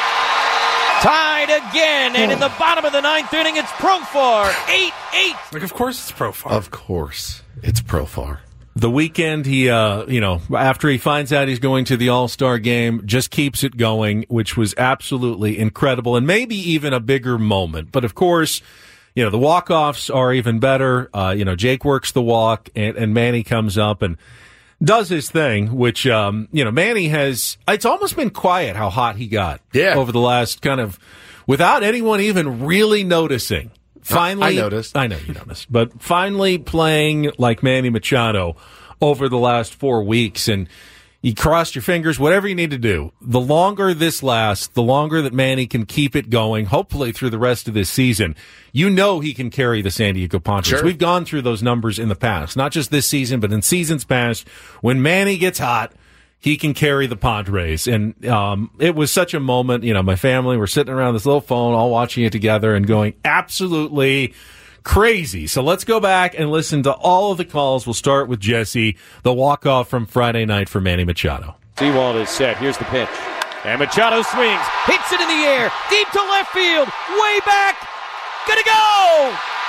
[SPEAKER 5] Tied again, and in the bottom of the ninth inning, it's Profar. eight eight.
[SPEAKER 2] Like, of course it's Profar.
[SPEAKER 1] Of course. It's Profar.
[SPEAKER 3] The weekend, he, uh, you know, after he finds out he's going to the All-Star game, just keeps it going, which was absolutely incredible and maybe even a bigger moment. But of course, you know, the walk-offs are even better. Uh, you know, Jake works the walk and, and Manny comes up and does his thing, which, um, you know, Manny has, it's almost been quiet how hot he got
[SPEAKER 1] Yeah.
[SPEAKER 3] over the last kind of, without anyone even really noticing. finally,
[SPEAKER 1] I noticed.
[SPEAKER 3] I know you noticed, but finally playing like Manny Machado over the last four weeks, and you crossed your fingers, whatever you need to do. The longer this lasts, the longer that Manny can keep it going, hopefully through the rest of this season, you know he can carry the San Diego Padres.
[SPEAKER 1] Sure.
[SPEAKER 3] We've gone through those numbers in the past, not just this season, but in seasons past. When Manny gets hot, he can carry the Padres. And um, it was such a moment. You know, my family were sitting around this little phone, all watching it together and going absolutely crazy. So let's go back and listen to all of the calls. We'll start with Jesse, the walk-off from Friday night for Manny Machado.
[SPEAKER 5] Seawald is set. Here's the pitch. And Machado swings, hits it in the air, deep to left field, way back, gonna go!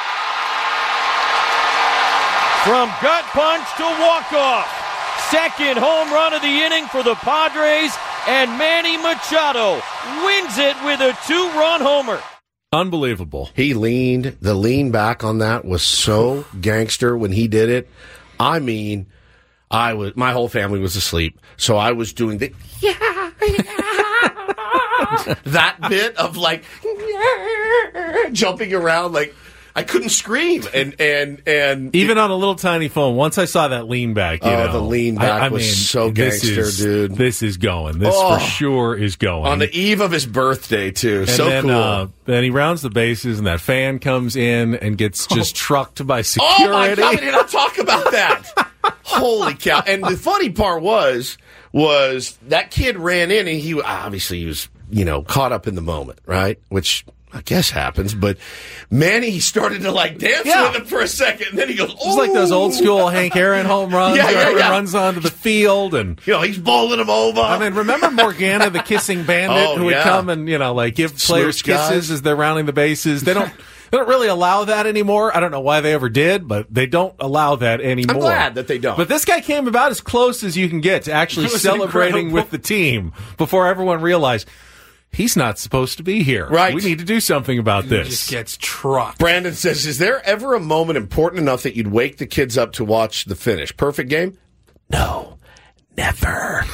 [SPEAKER 5] From gut punch to walk-off. Second home run of the inning for the Padres, and Manny Machado wins it with a two-run homer.
[SPEAKER 3] Unbelievable.
[SPEAKER 1] He leaned. The lean back on that was so gangster when he did it. I mean, I was. My whole family was asleep, so I was doing the yeah, yeah. that bit of like jumping around like. I couldn't scream, and and and
[SPEAKER 3] even it, on a little tiny phone. Once I saw that lean back, you
[SPEAKER 1] oh,
[SPEAKER 3] know,
[SPEAKER 1] the lean back I, I was mean, so gangster,
[SPEAKER 3] is,
[SPEAKER 1] dude.
[SPEAKER 3] This is going. This oh, for sure is going
[SPEAKER 1] on the eve of his birthday too.
[SPEAKER 3] And
[SPEAKER 1] so
[SPEAKER 3] then,
[SPEAKER 1] cool.
[SPEAKER 3] Uh, then he rounds the bases, and that fan comes in and gets just oh. trucked by security.
[SPEAKER 1] Oh my God! We did not talk about that. Holy cow! And the funny part was was that kid ran in, and he obviously he was you know caught up in the moment, right? Which. I guess happens, but Manny he started to like dance
[SPEAKER 3] yeah.
[SPEAKER 1] with him for a second, and then he goes, "Oh!"
[SPEAKER 3] It's like those old school Hank Aaron home runs.
[SPEAKER 1] yeah, yeah, yeah.
[SPEAKER 3] Runs onto the field, and
[SPEAKER 1] you know he's bowling him over.
[SPEAKER 3] I mean, remember Morgana, the kissing bandit,
[SPEAKER 1] oh,
[SPEAKER 3] who would
[SPEAKER 1] yeah.
[SPEAKER 3] come and you know like give players
[SPEAKER 1] Smooch
[SPEAKER 3] kisses
[SPEAKER 1] guys.
[SPEAKER 3] as they're rounding the bases. They don't. They don't really allow that anymore. I don't know why they ever did, but they don't allow that anymore.
[SPEAKER 1] I'm glad that they don't.
[SPEAKER 3] But this guy came about as close as you can get to actually celebrating with the team before everyone realized. He's not supposed to be here.
[SPEAKER 1] Right.
[SPEAKER 3] We need to do something about
[SPEAKER 2] he
[SPEAKER 3] this.
[SPEAKER 2] He just gets trucked.
[SPEAKER 1] Brandon says, is there ever a moment important enough that you'd wake the kids up to watch the finish? Perfect game? No. Never.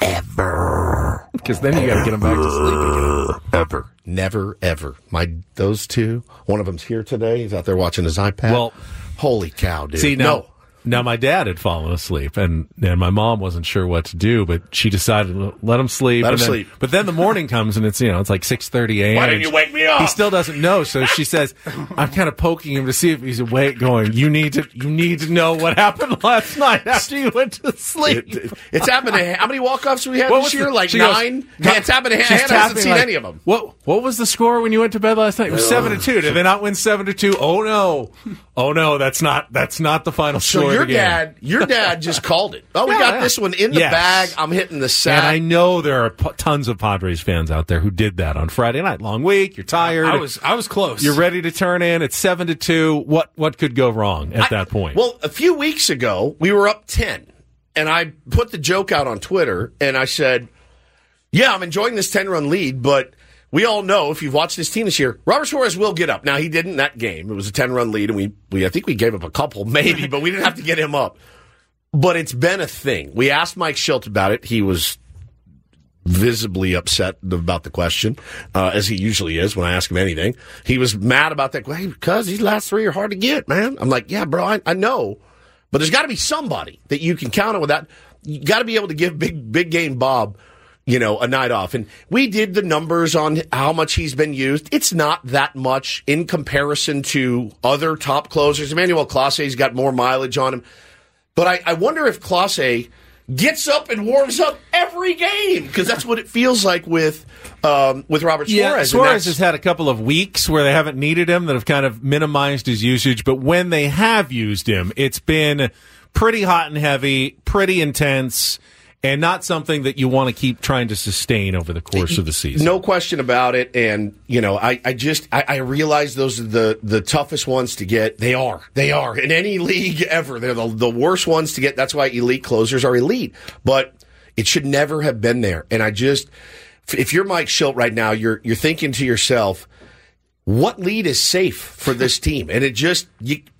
[SPEAKER 1] Ever.
[SPEAKER 3] Because then you got to get them back to sleep again.
[SPEAKER 1] Ever. Never, ever. My Those two, one of them's here today. He's out there watching his iPad.
[SPEAKER 3] Well,
[SPEAKER 1] holy cow, dude.
[SPEAKER 3] See, now,
[SPEAKER 1] no.
[SPEAKER 3] Now, my dad had fallen asleep, and, and my mom wasn't sure what to do, but she decided to let him sleep.
[SPEAKER 1] Let him
[SPEAKER 3] and then,
[SPEAKER 1] sleep.
[SPEAKER 3] But then the morning comes, and it's, you know, it's like six thirty a.m.
[SPEAKER 1] Why didn't you wake me up?
[SPEAKER 3] He still doesn't know, so she says, I'm kind of poking him to see if he's awake, going, you need to you need to know what happened last night after you went to sleep.
[SPEAKER 1] It, it, it's happened to, how many walk-offs we had
[SPEAKER 3] What
[SPEAKER 1] this
[SPEAKER 3] was
[SPEAKER 1] year?
[SPEAKER 3] the-
[SPEAKER 1] like
[SPEAKER 3] she goes,
[SPEAKER 1] nine? Yeah, it's happened to
[SPEAKER 3] She's
[SPEAKER 1] Hannah. Hannah hasn't
[SPEAKER 3] tapping
[SPEAKER 1] seen
[SPEAKER 3] like,
[SPEAKER 1] any of them.
[SPEAKER 3] What What was the score when you went to bed last night? It was seven to two. Did they not win seven to two? Oh no, oh no, that's not that's not the final
[SPEAKER 1] So
[SPEAKER 3] score
[SPEAKER 1] your
[SPEAKER 3] of the game.
[SPEAKER 1] dad, your dad just called it. Oh, we
[SPEAKER 3] Yeah,
[SPEAKER 1] got
[SPEAKER 3] yeah.
[SPEAKER 1] this one in the
[SPEAKER 3] Yes.
[SPEAKER 1] bag. I'm hitting the sack.
[SPEAKER 3] And I know there are p- tons of Padres fans out there who did that on Friday night. Long week, you're tired.
[SPEAKER 2] I was I was close.
[SPEAKER 3] You're ready to turn in. It's seven to two. What what could go wrong at
[SPEAKER 1] I-
[SPEAKER 3] that point?
[SPEAKER 1] Well, a few weeks ago, we were up ten, and I put the joke out on Twitter, and I said, yeah, I'm enjoying this ten-run lead, but we all know, if you've watched this team this year, Robert Suarez will get up. Now, he didn't in that game. It was a ten-run lead, and we, we I think we gave up a couple, maybe, but we didn't have to get him up. But it's been a thing. We asked Mike Schilt about it. He was visibly upset about the question, uh, as he usually is when I ask him anything. He was mad about that. Hey, because these last three are hard to get, man. I'm like, yeah, bro, I, I know. But there's got to be somebody that you can count on with that. You got to be able to give big, big game Bob, you know, a night off. And we did the numbers on how much he's been used. It's not that much in comparison to other top closers. Emmanuel Clase's got more mileage on him. But I, I wonder if Clase gets up and warms up every game, because that's what it feels like with um, with Robert Suarez.
[SPEAKER 3] Yeah, Suarez has had a couple of weeks where they haven't needed him that have kind of minimized his usage, but when they have used him, it's been pretty hot and heavy, pretty intense, and not something that you want to keep trying to sustain over the course of the season.
[SPEAKER 1] No question about it. And, you know, I, I just, I, I realize those are the, the toughest ones to get. They are. They are. In any league ever. They're the, the worst ones to get. That's why elite closers are elite. But it should never have been there. And I just, if you're Mike Schilt right now, you're, you're thinking to yourself, what lead is safe for this team? And it just, you,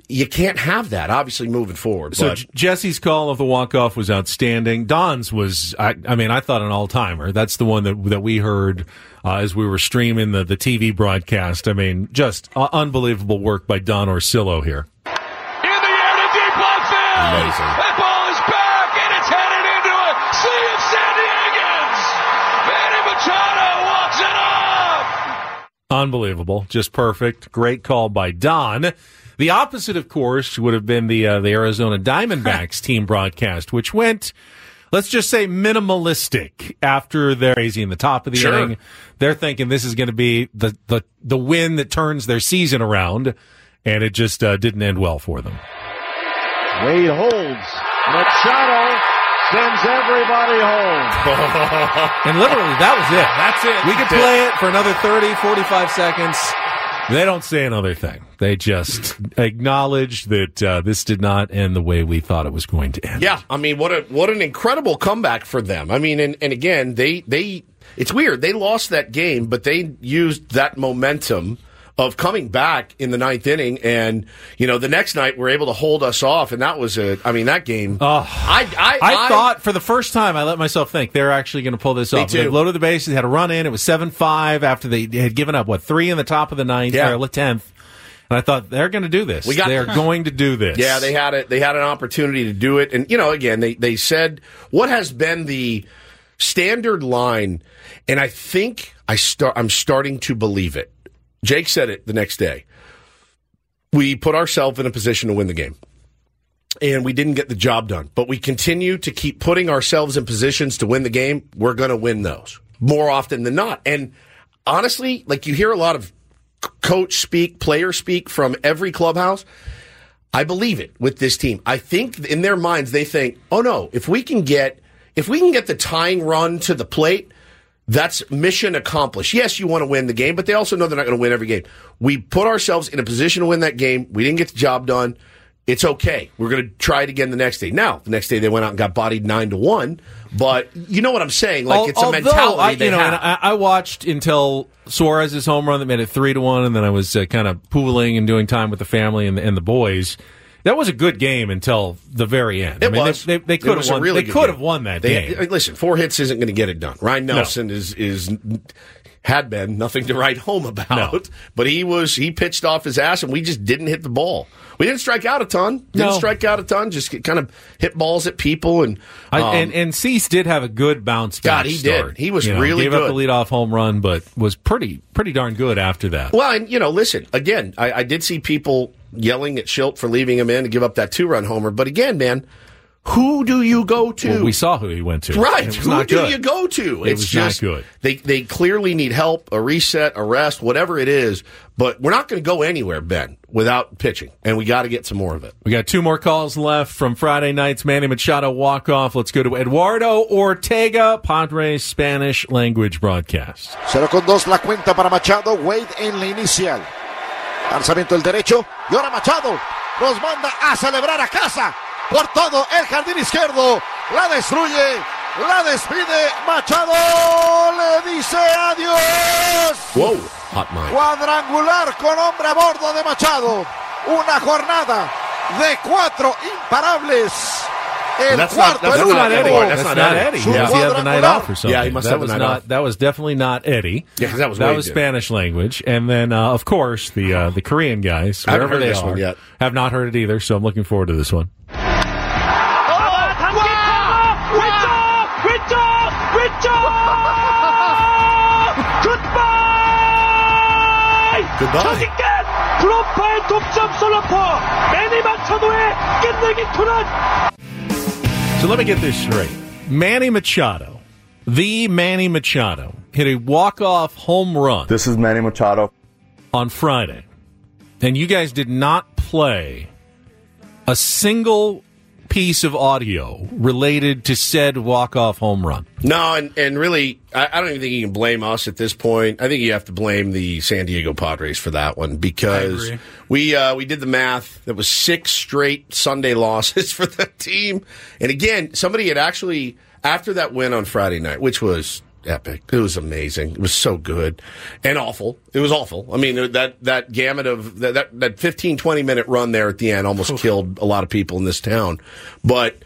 [SPEAKER 1] you can't have that, obviously, moving forward.
[SPEAKER 3] So
[SPEAKER 1] but.
[SPEAKER 3] J- Jesse's call of the walk-off was outstanding. Don's was, I, I mean, I thought an all-timer. That's the one that that we heard uh, as we were streaming the, the T V broadcast. I mean, just uh, unbelievable work by Don Orsillo here.
[SPEAKER 6] In the air to deep left field.
[SPEAKER 1] Amazing.
[SPEAKER 6] That ball is back, and it's headed into a sea of San Diegans. Manny Machado walks it off.
[SPEAKER 3] Unbelievable. Just perfect. Great call by Don. The opposite, of course, would have been the uh, the Arizona Diamondbacks team broadcast, which went, let's just say, minimalistic after their crazy in the top of the
[SPEAKER 1] Sure.
[SPEAKER 3] inning. They're thinking this is going to be the, the, the win that turns their season around, and it just uh, didn't end well for them.
[SPEAKER 5] Wade holds. Machado sends everybody home.
[SPEAKER 3] And literally, that was it.
[SPEAKER 2] That's it.
[SPEAKER 3] We could play it for another thirty, forty-five seconds. They don't say another thing. They just acknowledge that uh, this did not end the way we thought it was going to end.
[SPEAKER 1] Yeah, I mean, what a what an incredible comeback for them. I mean, and, and again, they they it's weird. They lost that game, but they used that momentum of coming back in the ninth inning, and you know, the next night were able to hold us off, and that was a. I mean, that game.
[SPEAKER 3] Oh,
[SPEAKER 1] I I,
[SPEAKER 3] I,
[SPEAKER 1] I
[SPEAKER 3] thought for the first time I let myself think they're actually going to pull this
[SPEAKER 1] Me
[SPEAKER 3] off.
[SPEAKER 1] too.
[SPEAKER 3] They loaded the bases, had a run in. It was seven five after they had given up what three in the top of the ninth
[SPEAKER 1] Yeah.
[SPEAKER 3] or tenth. And I thought they're going to do this.
[SPEAKER 1] We got-
[SPEAKER 3] they're going to do this.
[SPEAKER 1] Yeah, they had it. They had an opportunity to do it, and you know, again, they they said what has been the standard line, and I think I start. I'm starting to believe it. Jake said it the next day. We put ourselves in a position to win the game, and we didn't get the job done. But we continue to keep putting ourselves in positions to win the game. We're going to win those more often than not. And honestly, like you hear a lot of coach speak, player speak from every clubhouse. I believe it with this team. I think in their minds they think, "Oh no, if we can get if we can get the tying run to the plate, that's mission accomplished." Yes, you want to win the game, but they also know they're not going to win every game. We put ourselves in a position to win that game. We didn't get the job done. It's okay. We're going to try it again the next day. Now, the next day they went out and got bodied nine to one. But you know what I'm saying? Like
[SPEAKER 3] Al-
[SPEAKER 1] it's a
[SPEAKER 3] although
[SPEAKER 1] mentality
[SPEAKER 3] I,
[SPEAKER 1] they
[SPEAKER 3] you know,
[SPEAKER 1] have.
[SPEAKER 3] and I, I watched until Suarez's home run that made it three to one, and then I was uh, kind of pooling and doing time with the family and the, and the boys. That was a good game until the very end.
[SPEAKER 1] It
[SPEAKER 3] I mean,
[SPEAKER 1] was.
[SPEAKER 3] They, they, they
[SPEAKER 1] It
[SPEAKER 3] could
[SPEAKER 1] was
[SPEAKER 3] have
[SPEAKER 1] a
[SPEAKER 3] won.
[SPEAKER 1] really
[SPEAKER 3] they
[SPEAKER 1] good
[SPEAKER 3] could
[SPEAKER 1] game.
[SPEAKER 3] have won that
[SPEAKER 1] They-
[SPEAKER 3] game.
[SPEAKER 1] Listen, four hits isn't going to get it done. Ryan Nelson is is had been nothing to write home about,
[SPEAKER 3] No.
[SPEAKER 1] but he was he pitched off his ass, and we just didn't hit the ball. We didn't strike out a ton. Didn't
[SPEAKER 3] No.
[SPEAKER 1] strike out a ton. Just kind of hit balls at people, and um,
[SPEAKER 3] I, and and Cease did have a good bounce back
[SPEAKER 1] God, he did.
[SPEAKER 3] start.
[SPEAKER 1] He was
[SPEAKER 3] You know,
[SPEAKER 1] really
[SPEAKER 3] gave
[SPEAKER 1] good.
[SPEAKER 3] up the leadoff home run, but was pretty pretty darn good after that.
[SPEAKER 1] Well, and you know, listen, again, I, I did see people yelling at Schilt for leaving him in to give up that two-run homer. But again, man, who do you go to?
[SPEAKER 3] Well, we saw who he went to.
[SPEAKER 1] Right.
[SPEAKER 3] It was
[SPEAKER 1] Who
[SPEAKER 3] not
[SPEAKER 1] do
[SPEAKER 3] good.
[SPEAKER 1] you go to?
[SPEAKER 3] It
[SPEAKER 1] it's
[SPEAKER 3] was not
[SPEAKER 1] just
[SPEAKER 3] good.
[SPEAKER 1] They they clearly need help, a reset, a rest, whatever it is. But we're not going to go anywhere, Ben, without pitching, and we got to get some more of it.
[SPEAKER 3] We got two more calls left from Friday night's Manny Machado walk-off. Let's go to Eduardo Ortega, Padres Spanish language broadcast.
[SPEAKER 7] Cero con dos la cuenta para Machado. Wade en la inicial. Lanzamiento el derecho. Y ahora Machado nos manda a celebrar a casa. Por todo el jardín izquierdo. La destruye. La despide. Machado le dice adiós.
[SPEAKER 1] Whoa, hot mic.
[SPEAKER 7] Cuadrangular con hombre a bordo de Machado. Una jornada de cuatro imparables. El
[SPEAKER 1] That's not-
[SPEAKER 7] cuarto
[SPEAKER 1] that's
[SPEAKER 7] el
[SPEAKER 1] not
[SPEAKER 7] último.
[SPEAKER 1] Eddie. That's not Eddie.
[SPEAKER 7] Su
[SPEAKER 3] Yeah. He had the night
[SPEAKER 7] cuadrangular.
[SPEAKER 3] off or something.
[SPEAKER 1] Yeah, he must
[SPEAKER 3] that
[SPEAKER 1] have the
[SPEAKER 3] was
[SPEAKER 1] night
[SPEAKER 3] not,
[SPEAKER 1] off.
[SPEAKER 3] That was definitely not Eddie.
[SPEAKER 1] Yeah, 'cause that was
[SPEAKER 3] that
[SPEAKER 1] Wade
[SPEAKER 3] was
[SPEAKER 1] did.
[SPEAKER 3] Spanish language, and then uh, of course the uh, the Korean guys,
[SPEAKER 1] I haven't
[SPEAKER 3] wherever
[SPEAKER 1] heard
[SPEAKER 3] they
[SPEAKER 1] this
[SPEAKER 3] are,
[SPEAKER 1] one yet.
[SPEAKER 3] have not heard it either. So I'm looking forward to this one.
[SPEAKER 1] Goodbye.
[SPEAKER 6] 블로파의 독점 솔로퍼 매니 마차도의 끝내기 투런.
[SPEAKER 3] So let me get this straight. Manny Machado, the Manny Machado, hit a walk-off home run
[SPEAKER 8] This is Manny Machado.
[SPEAKER 3] on Friday, and you guys did not play a single piece of audio related to said walk-off home run.
[SPEAKER 1] No, and, and really, I, I don't even think you can blame us at this point. I think you have to blame the San Diego Padres for that one because
[SPEAKER 2] I agree.
[SPEAKER 1] we uh, we did the math. That was six straight Sunday losses for the team. And again, somebody had actually, after that win on Friday night, which was epic. It was amazing. It was so good and awful. It was awful. I mean, that, that gamut of that, that, that fifteen, twenty minute run there at the end almost Oof. killed a lot of people in this town. But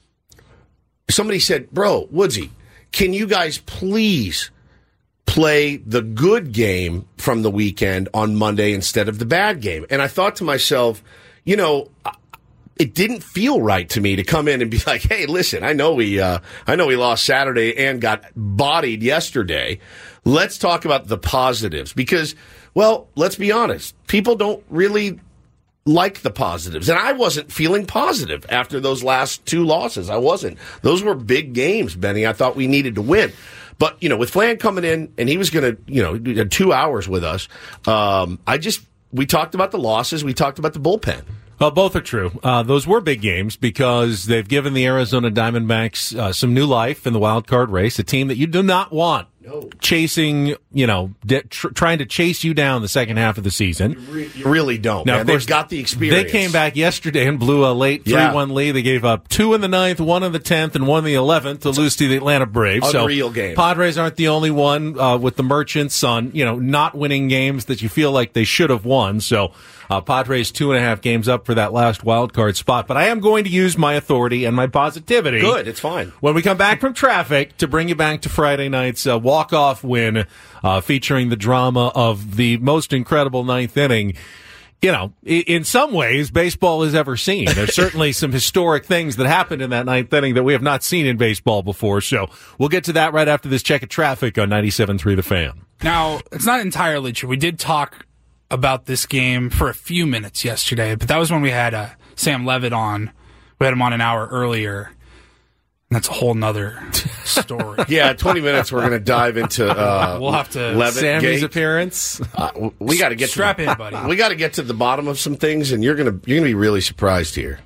[SPEAKER 1] somebody said, bro, Woodsy, can you guys please play the good game from the weekend on Monday instead of the bad game? And I thought to myself, you know, it didn't feel right to me to come in and be like, hey, listen, I know we, uh, I know we lost Saturday and got bodied yesterday. Let's talk about the positives because, well, let's be honest. People don't really like the positives. And I wasn't feeling positive after those last two losses. I wasn't. Those were big games, Benny. I thought we needed to win. But, you know, with Flan coming in and he was going to, you know, do two hours with us, um, I just, we talked about the losses. We talked about the bullpen.
[SPEAKER 3] Well, both are true. Uh, those were big games because they've given the Arizona Diamondbacks uh, some new life in the wild card race, a team that you do not want no. chasing, you know, de- tr- trying to chase you down the second half of the season. You,
[SPEAKER 1] re- you really don't.
[SPEAKER 3] Now,
[SPEAKER 1] man. They've got the experience.
[SPEAKER 3] They came back yesterday and blew a late three one yeah. lead. They gave up two in the ninth, one in the tenth, and one in the eleventh to lose to the Atlanta Braves.
[SPEAKER 1] Unreal
[SPEAKER 3] so
[SPEAKER 1] game.
[SPEAKER 3] Padres aren't the only one uh, with the Merchants on, you know, not winning games that you feel like they should have won. So Uh, Padres two and a half games up for that last wild card spot. But I am going to use my authority and my positivity.
[SPEAKER 1] Good, it's fine.
[SPEAKER 3] When we come back from traffic to bring you back to Friday night's uh, walk-off win uh, featuring the drama of the most incredible ninth inning. You know, in some ways, baseball has ever seen. There's certainly some historic things that happened in that ninth inning that we have not seen in baseball before. So we'll get to that right after this check of traffic on ninety-seven point three The Fan.
[SPEAKER 2] Now, it's not entirely true. We did talk about this game for a few minutes yesterday, but that was when we had uh, Sam Levitt on. We had him on an hour earlier. And that's a whole nother story.
[SPEAKER 1] Yeah, twenty minutes we're going to dive into uh,
[SPEAKER 2] we'll have to
[SPEAKER 1] Levitt
[SPEAKER 3] Sammy's
[SPEAKER 1] Gate.
[SPEAKER 3] appearance.
[SPEAKER 1] Uh, we got to get
[SPEAKER 2] strap
[SPEAKER 1] to,
[SPEAKER 2] in, buddy.
[SPEAKER 1] We got to get to the bottom of some things, and you're going to you're going to be really surprised here.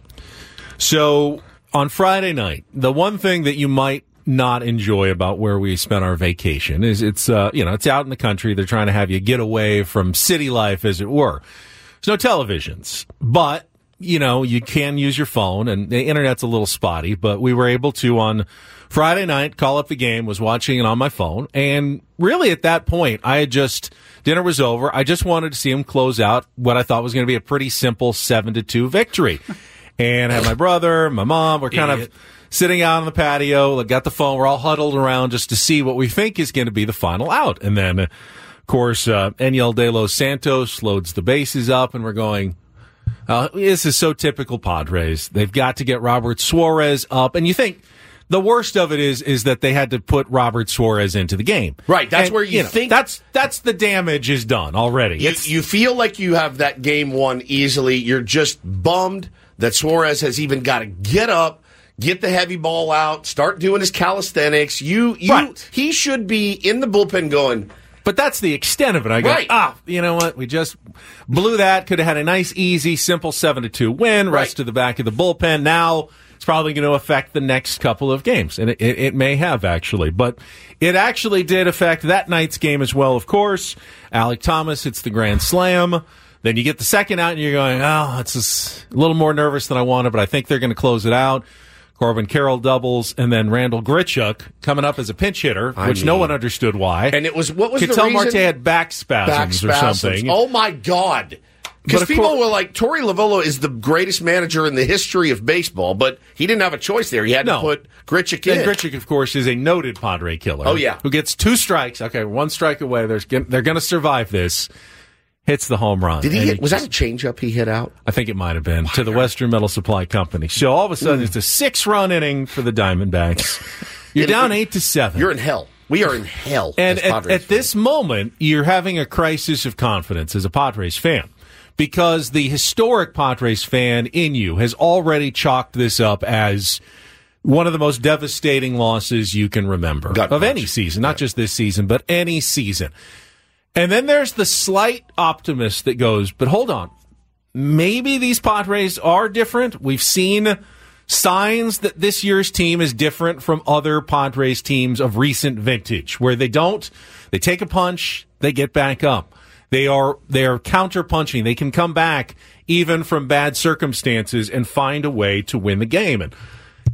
[SPEAKER 3] So on Friday night, the one thing that you might not enjoy about where we spent our vacation is it's uh you know it's out in the country. They're trying to have you get away from city life, as it were. There's no televisions, but you know you can use your phone, and the internet's a little spotty. But we were able to on Friday night call up the game. Was watching it on my phone, and really at that point, I had just dinner was over. I just wanted to see him close out what I thought was going to be a pretty simple seven to two victory, and I had my brother, my mom. We're kind
[SPEAKER 2] Idiot.
[SPEAKER 3] of sitting out on the patio, got the phone. We're all huddled around just to see what we think is going to be the final out. And then, of course, uh, Enyel De Los Santos loads the bases up, and we're going, uh, this is so typical Padres. They've got to get Robert Suarez up. And you think the worst of it is is that they had to put Robert Suarez into the game.
[SPEAKER 1] Right, that's
[SPEAKER 3] and,
[SPEAKER 1] where you,
[SPEAKER 3] you know,
[SPEAKER 1] think...
[SPEAKER 3] That's that's the damage is done already.
[SPEAKER 1] You, you feel like you have that game won easily. You're just bummed that Suarez has even got to get up, get the heavy ball out, start doing his calisthenics. You, you,
[SPEAKER 3] right.
[SPEAKER 1] He should be in the bullpen going.
[SPEAKER 3] But that's the extent of it. I go,
[SPEAKER 1] right.
[SPEAKER 3] ah, you know what? We just blew that. Could have had a nice, easy, simple seven to two win. Rest
[SPEAKER 1] Right.
[SPEAKER 3] to the back of the bullpen. Now it's probably going to affect the next couple of games, and it, it, it may have actually. But it actually did affect that night's game as well. Of course, Alek Thomas hits the grand slam. Then you get the second out, and you're going, oh, it's just a little more nervous than I wanted, but I think they're going to close it out. Corbin Carroll doubles, and then Randall Grichuk coming up as a pinch hitter,
[SPEAKER 1] I
[SPEAKER 3] which
[SPEAKER 1] mean,
[SPEAKER 3] no one understood why.
[SPEAKER 1] And it was, what was
[SPEAKER 3] Could
[SPEAKER 1] the
[SPEAKER 3] tell
[SPEAKER 1] reason?
[SPEAKER 3] Marte had back spasms,
[SPEAKER 1] Back
[SPEAKER 3] or
[SPEAKER 1] spasms.
[SPEAKER 3] something.
[SPEAKER 1] Oh, my God. Because
[SPEAKER 3] But of
[SPEAKER 1] people
[SPEAKER 3] course-
[SPEAKER 1] were like, Torey Lovullo is the greatest manager in the history of baseball, but he didn't have a choice there. He had
[SPEAKER 3] No.
[SPEAKER 1] to put Grichuk in.
[SPEAKER 3] And Grichuk, of course, is a noted Padre killer.
[SPEAKER 1] Oh, yeah.
[SPEAKER 3] Who gets two strikes. Okay, one strike away. There's, they're going to survive this. Hits the home run.
[SPEAKER 1] Did he
[SPEAKER 3] And
[SPEAKER 1] hit,
[SPEAKER 3] it
[SPEAKER 1] was
[SPEAKER 3] just-
[SPEAKER 1] that a changeup he hit out?
[SPEAKER 3] I think it might have been to the Western Metal Supply Company. So all of a sudden, it's a six-run inning for the Diamondbacks. You're
[SPEAKER 1] And
[SPEAKER 3] down
[SPEAKER 1] it-
[SPEAKER 3] eight to seven.
[SPEAKER 1] You're in hell. We are in hell.
[SPEAKER 3] And
[SPEAKER 1] as
[SPEAKER 3] at,
[SPEAKER 1] Padres
[SPEAKER 3] at this moment, you're having a crisis of confidence as a Padres fan because the historic Padres fan in you has already chalked this up as one of the most devastating losses you can remember
[SPEAKER 1] Gut
[SPEAKER 3] of
[SPEAKER 1] punch.
[SPEAKER 3] any season, not just this season, but any season. And then there's the slight optimist that goes, but hold on. Maybe these Padres are different. We've seen signs that this year's team is different from other Padres teams of recent vintage, where they don't, they take a punch, they get back up. They are, they are counter-punching. They can come back even from bad circumstances and find a way to win the game. And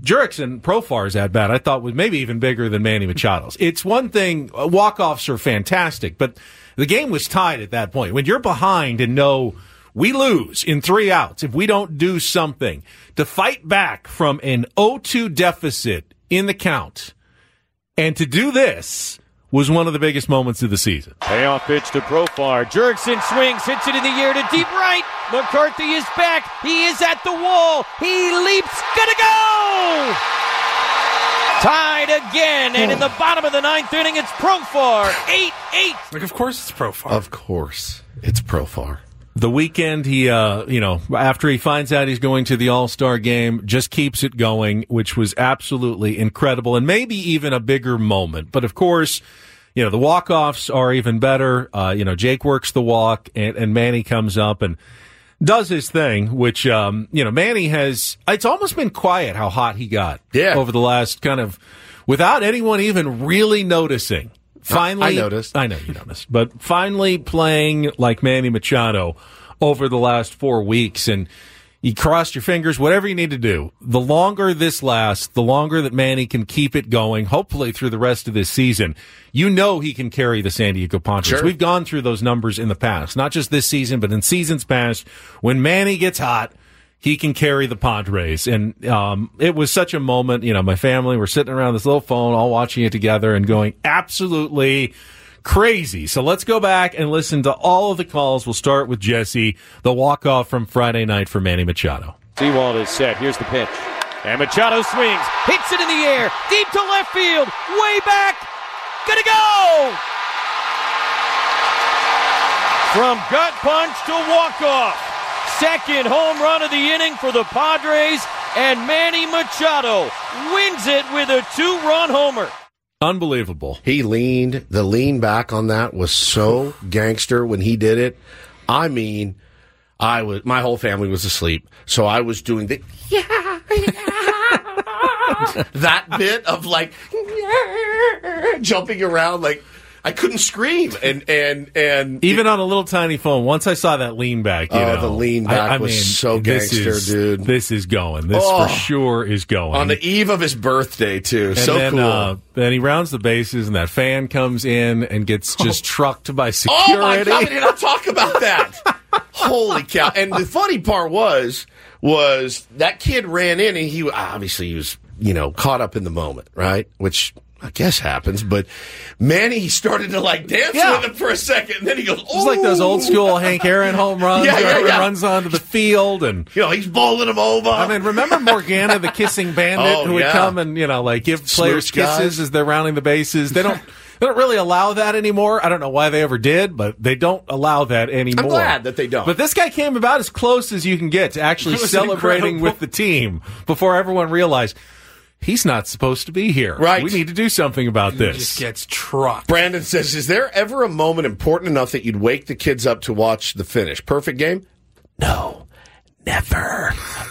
[SPEAKER 3] Jurickson Profar's at bat, I thought was maybe even bigger than Manny Machado's. It's one thing, uh, walk-offs are fantastic, but the game was tied at that point. When you're behind and know we lose in three outs if we don't do something, to fight back from an oh two deficit in the count and to do this was one of the biggest moments of the season.
[SPEAKER 5] Payoff pitch to Profar. Jurickson swings, hits it in the air to deep right. McCarthy is back. He is at the wall. He leaps. Gonna go! Tied again, and in the bottom of the ninth inning, it's Profar. eight eight.
[SPEAKER 2] Like, of course it's Profar.
[SPEAKER 1] Of course, it's Profar.
[SPEAKER 3] The weekend, he, uh, you know, after he finds out he's going to the All-Star game, just keeps it going, which was absolutely incredible and maybe even a bigger moment. But of course, you know, the walk-offs are even better. Uh, you know, Jake works the walk and, and Manny comes up and does his thing, which, um, you know, Manny has, it's almost been quiet how hot he got
[SPEAKER 1] yeah.
[SPEAKER 3] over the last kind of, without anyone even really noticing. Finally,
[SPEAKER 1] I noticed.
[SPEAKER 3] I know you noticed, but finally playing like Manny Machado over the last four weeks, and you crossed your fingers, whatever you need to do. The longer this lasts, the longer that Manny can keep it going, hopefully through the rest of this season, you know he can carry the San Diego Padres.
[SPEAKER 1] Sure.
[SPEAKER 3] We've gone through those numbers in the past, not just this season, but in seasons past. When Manny gets hot, he can carry the Padres. And um, it was such a moment. You know, my family were sitting around this little phone, all watching it together and going absolutely crazy. So let's go back and listen to all of the calls. We'll start with Jesse, the walk-off from Friday night for Manny Machado.
[SPEAKER 5] Sewald is set. Here's the pitch. And Machado swings, hits it in the air, deep to left field, way back, gonna go! From gut punch to walk-off. Second home run of the inning for the Padres, and Manny Machado wins it with a two-run homer.
[SPEAKER 3] Unbelievable.
[SPEAKER 1] He leaned. The lean back on that was so gangster when he did it. I mean, I was. My whole family was asleep, so I was doing the yeah, yeah. that bit of like yeah, jumping around like. I couldn't scream, and and and
[SPEAKER 3] even it, on a little tiny phone. Once I saw that lean back, you
[SPEAKER 1] oh,
[SPEAKER 3] know,
[SPEAKER 1] the lean back
[SPEAKER 3] I, I
[SPEAKER 1] was
[SPEAKER 3] mean,
[SPEAKER 1] so gangster,
[SPEAKER 3] is,
[SPEAKER 1] dude.
[SPEAKER 3] This is going. This
[SPEAKER 1] oh,
[SPEAKER 3] for sure is going
[SPEAKER 1] on the eve of his birthday too.
[SPEAKER 3] And
[SPEAKER 1] so
[SPEAKER 3] then,
[SPEAKER 1] cool.
[SPEAKER 3] Uh, then he rounds the bases, and that fan comes in and gets just oh. trucked by security.
[SPEAKER 1] Oh my God! We did not talk about that. Holy cow! And the funny part was, was that kid ran in, and he obviously he was, you know, caught up in the moment, right? Which I guess happens, but Manny, he started to like dance
[SPEAKER 3] yeah.
[SPEAKER 1] with him for a second, and then he goes, "Oh!"
[SPEAKER 3] It's like those old school Hank Aaron home runs.
[SPEAKER 1] Yeah, yeah,
[SPEAKER 3] where
[SPEAKER 1] yeah.
[SPEAKER 3] He runs onto the field, and
[SPEAKER 1] you know he's bowling him over.
[SPEAKER 3] I mean, remember Morgana, the kissing bandit,
[SPEAKER 1] oh,
[SPEAKER 3] who would
[SPEAKER 1] yeah.
[SPEAKER 3] come and you know like give players
[SPEAKER 1] Smooch
[SPEAKER 3] kisses
[SPEAKER 1] guys.
[SPEAKER 3] as they're rounding the bases. They don't. They don't really allow that anymore. I don't know why they ever did, but they don't allow that anymore.
[SPEAKER 1] I'm glad that they don't.
[SPEAKER 3] But this guy came about as close as you can get to actually celebrating
[SPEAKER 2] incredible.
[SPEAKER 3] with the team before everyone realized he's not supposed to be here.
[SPEAKER 1] Right.
[SPEAKER 3] We need to do something about
[SPEAKER 2] He
[SPEAKER 3] this.
[SPEAKER 2] just gets trucked.
[SPEAKER 1] Brandon says, "Is there ever a moment important enough that you'd wake the kids up to watch the finish? Perfect game? No, never,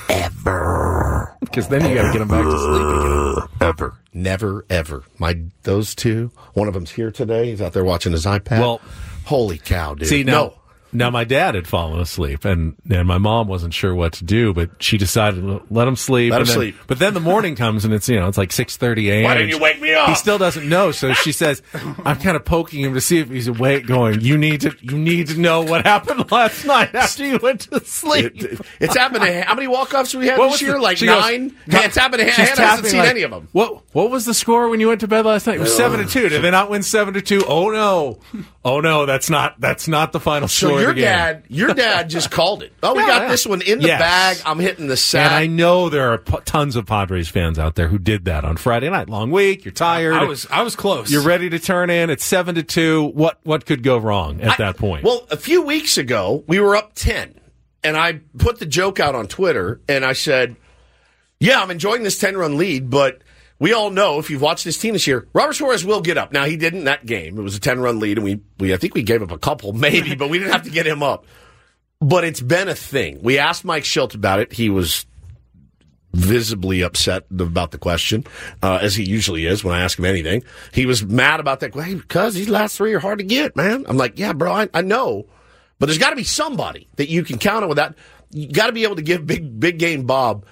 [SPEAKER 1] ever.
[SPEAKER 3] Because then you got to get them back to sleep again.
[SPEAKER 1] Ever, never, ever. My those two. One of them's here today. He's out there watching his iPad.
[SPEAKER 3] Well,
[SPEAKER 1] holy cow, dude!
[SPEAKER 3] See, now,
[SPEAKER 1] no.
[SPEAKER 3] now my dad had fallen asleep, and, and my mom wasn't sure what to do, but she decided to let him sleep.
[SPEAKER 1] Let
[SPEAKER 3] and
[SPEAKER 1] him
[SPEAKER 3] then,
[SPEAKER 1] sleep.
[SPEAKER 3] But then the morning comes, and it's you know it's like six thirty a.m.
[SPEAKER 1] Why didn't you wake me up?
[SPEAKER 3] He still doesn't know, so she says, "I'm kind of poking him to see if he's awake." Going, "You need to, you need to know what happened last night after you went to sleep."
[SPEAKER 1] It, it, it's happened to how many walk-offs do we have
[SPEAKER 3] What
[SPEAKER 1] this
[SPEAKER 3] was
[SPEAKER 1] year?
[SPEAKER 3] the-
[SPEAKER 1] like
[SPEAKER 3] she goes,
[SPEAKER 1] nine.
[SPEAKER 3] "Come-
[SPEAKER 1] Man, it's happened to
[SPEAKER 3] She's
[SPEAKER 1] Hannah. Hasn't
[SPEAKER 3] tapping
[SPEAKER 1] seen
[SPEAKER 3] like,
[SPEAKER 1] any of them.
[SPEAKER 3] What What was the score when you went to bed last night? It was seven to two. Did they not win seven to two? Oh no! Oh no! That's not that's not the final
[SPEAKER 1] So
[SPEAKER 3] score
[SPEAKER 1] your
[SPEAKER 3] of the game.
[SPEAKER 1] dad, your dad just called it. Oh, we
[SPEAKER 3] Yeah,
[SPEAKER 1] got
[SPEAKER 3] yeah.
[SPEAKER 1] this one in the
[SPEAKER 3] Yes.
[SPEAKER 1] bag. I'm hitting the sack.
[SPEAKER 3] And I know there are p- tons of Padres fans out there who did that on Friday night. Long week, you're tired.
[SPEAKER 2] I was I was close.
[SPEAKER 3] You're ready to turn in. It's seven to two. What what could go wrong at
[SPEAKER 1] I-
[SPEAKER 3] that point?
[SPEAKER 1] Well, a few weeks ago, we were up ten, and I put the joke out on Twitter, and I said, yeah, I'm enjoying this ten-run lead, but we all know, if you've watched this team this year, Robert Suarez will get up. Now, he didn't in that game. It was a ten-run lead, and we, we I think we gave up a couple, maybe, but we didn't have to get him up. But it's been a thing. We asked Mike Schilt about it. He was visibly upset about the question, uh, as he usually is when I ask him anything. He was mad about that. Hey, because these last three are hard to get, man. I'm like, yeah, bro, I, I know. But there's got to be somebody that you can count on with that. You got to be able to give big, big game Bob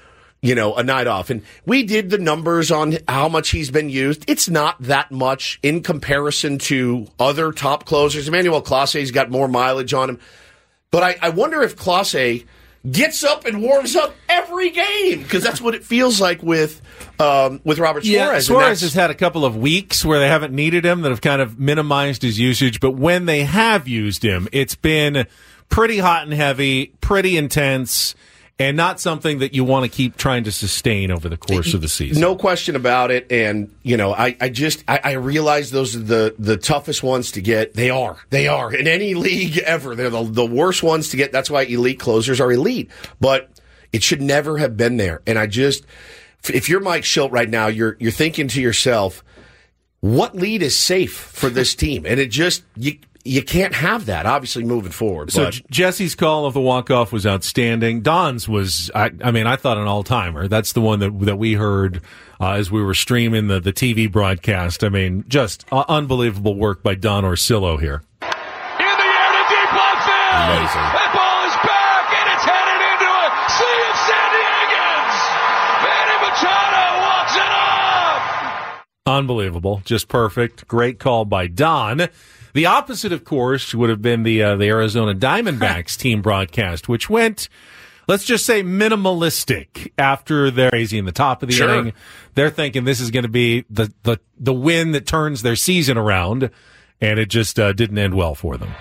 [SPEAKER 1] you know, a night off. And we did the numbers on how much he's been used. It's not that much in comparison to other top closers. Emmanuel Clase's got more mileage on him. But I, I wonder if Clase gets up and warms up every game, because that's what it feels like with um, with Robert Suarez.
[SPEAKER 3] Yeah, Suarez has had a couple of weeks where they haven't needed him that have kind of minimized his usage. But when they have used him, it's been pretty hot and heavy, pretty intense, and not something that you want to keep trying to sustain over the course of the season.
[SPEAKER 1] No question about it. And, you know, I, I just, I, I realize those are the, the toughest ones to get. They are. They are. In any league ever. They're the, the worst ones to get. That's why elite closers are elite. But it should never have been there. And I just, if you're Mike Shildt right now, you're, you're thinking to yourself, what lead is safe for this team? And it just, you, You can't have that, obviously, moving forward.
[SPEAKER 3] So
[SPEAKER 1] but.
[SPEAKER 3] Jesse's call of the walk-off was outstanding. Don's was, I, I mean, I thought an all-timer. That's the one that that we heard uh, as we were streaming the, the T V broadcast. I mean, just uh, unbelievable work by Don Orsillo here.
[SPEAKER 6] In the air to deep left field.
[SPEAKER 1] Amazing.
[SPEAKER 6] That ball is back, and it's headed into a sea of San Diegans. Manny Machado walks it off.
[SPEAKER 3] Unbelievable. Just perfect. Great call by Don. The opposite, of course, would have been the uh, the Arizona Diamondbacks team broadcast, which went, let's just say, minimalistic after their crazy in the top of the
[SPEAKER 1] Sure.
[SPEAKER 3] inning. They're thinking this is going to be the, the, the win that turns their season around, and it just uh, didn't end well for them.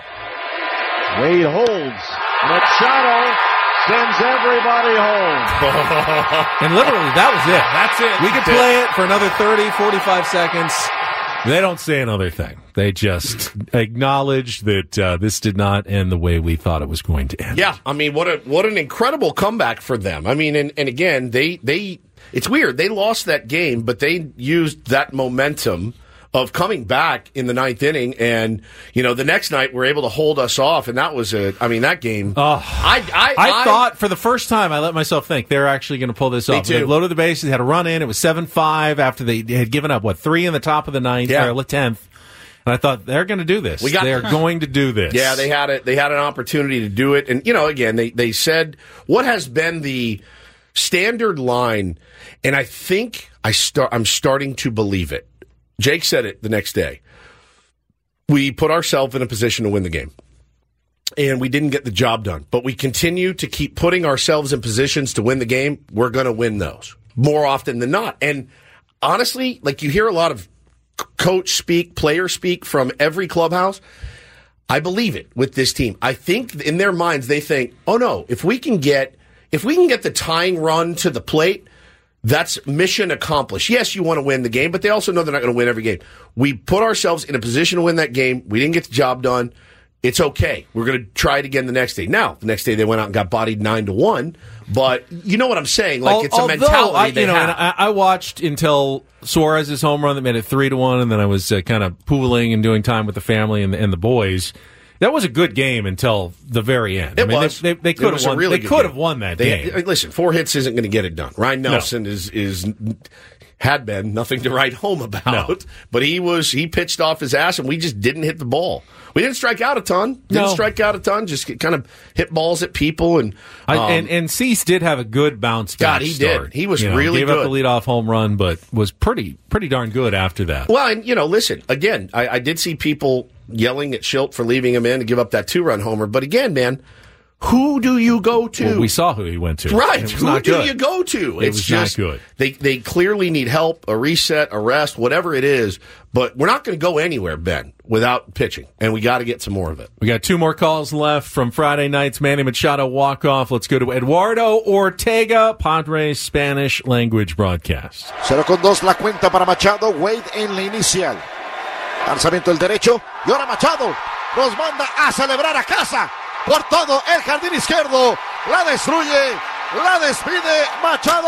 [SPEAKER 5] Wade holds. Machado sends everybody home.
[SPEAKER 3] And literally, that was it.
[SPEAKER 2] That's it.
[SPEAKER 3] We could play it for another thirty, forty-five seconds. They don't say another thing. They just acknowledge that uh, this did not end the way we thought it was going to end.
[SPEAKER 1] Yeah, I mean, what a what an incredible comeback for them. I mean, and, and again, they they it's weird. They lost that game, but they used that momentum of coming back in the ninth inning, and you know, the next night were able to hold us off, and that was a. I mean, that game.
[SPEAKER 3] Oh,
[SPEAKER 1] I I,
[SPEAKER 3] I,
[SPEAKER 1] I
[SPEAKER 3] thought for the first time I let myself think they're actually going to pull this off.
[SPEAKER 1] too.
[SPEAKER 3] They loaded the bases, had a run in. It was seven five after they had given up what three in the top of the ninth
[SPEAKER 1] Yeah.
[SPEAKER 3] or the tenth. And I thought they're going to do this.
[SPEAKER 1] We got-
[SPEAKER 3] they're going to do this.
[SPEAKER 1] Yeah, they had it. They had an opportunity to do it, and you know, again, they they said what has been the standard line, and I think I start. I'm starting to believe it. Jake said it the next day. We put ourselves in a position to win the game, and we didn't get the job done. But we continue to keep putting ourselves in positions to win the game. We're going to win those more often than not. And honestly, like you hear a lot of coach speak, player speak from every clubhouse. I believe it with this team. I think in their minds they think, "Oh no, if we can get if we can get the tying run to the plate, that's mission accomplished." Yes, you want to win the game, but they also know they're not going to win every game. We put ourselves in a position to win that game. We didn't get the job done. It's okay. We're going to try it again the next day. Now, the next day they went out and got bodied nine to one. But you know what I'm saying? Like it's a
[SPEAKER 3] Although,
[SPEAKER 1] mentality
[SPEAKER 3] I,
[SPEAKER 1] they
[SPEAKER 3] you know,
[SPEAKER 1] have.
[SPEAKER 3] and I, I watched until Suarez's home run that made it three to one, and then I was uh, kind of pooling and doing time with the family and the, and the boys. That was a good game until the very end.
[SPEAKER 1] It
[SPEAKER 3] I mean,
[SPEAKER 1] was.
[SPEAKER 3] They, they, they
[SPEAKER 1] It
[SPEAKER 3] could
[SPEAKER 1] was
[SPEAKER 3] have
[SPEAKER 1] a
[SPEAKER 3] won.
[SPEAKER 1] really
[SPEAKER 3] they
[SPEAKER 1] good
[SPEAKER 3] could
[SPEAKER 1] game.
[SPEAKER 3] have won that
[SPEAKER 1] They,
[SPEAKER 3] game.
[SPEAKER 1] Listen, four hits isn't going to get it done. Ryan Nelson is is had been nothing to write home about,
[SPEAKER 3] No.
[SPEAKER 1] but he was he pitched off his ass, and we just didn't hit the ball. We didn't strike out a ton. Didn't
[SPEAKER 3] No.
[SPEAKER 1] strike out a ton. Just kind of hit balls at people, and um,
[SPEAKER 3] I, and and Cease did have a good bounce back.
[SPEAKER 1] God, he did.
[SPEAKER 3] start.
[SPEAKER 1] He was
[SPEAKER 3] You know,
[SPEAKER 1] really
[SPEAKER 3] gave
[SPEAKER 1] good.
[SPEAKER 3] up the leadoff home run, but was pretty pretty darn good after that.
[SPEAKER 1] Well, and you know, listen, again, I, I did see people yelling at Shildt for leaving him in to give up that two-run homer, but again, man, who do you go to?
[SPEAKER 3] Well, we saw who he went to.
[SPEAKER 1] Right.
[SPEAKER 3] It was
[SPEAKER 1] Who
[SPEAKER 3] not
[SPEAKER 1] do
[SPEAKER 3] good.
[SPEAKER 1] you go to?
[SPEAKER 3] It
[SPEAKER 1] It's
[SPEAKER 3] was not
[SPEAKER 1] just
[SPEAKER 3] good.
[SPEAKER 1] They they clearly need help, a reset, a rest, whatever it is. But we're not going to go anywhere, Ben, without pitching, and we got to get some more of it.
[SPEAKER 3] We got two more calls left from Friday night's Manny Machado walk-off. Let's go to Eduardo Ortega, Padres Spanish language broadcast.
[SPEAKER 7] Cero con dos la cuenta para Machado. Wade en la inicial. Lanzamiento el derecho. Y ahora Machado nos manda a celebrar a casa. Por todo el jardín izquierdo. La destruye. La despide. Machado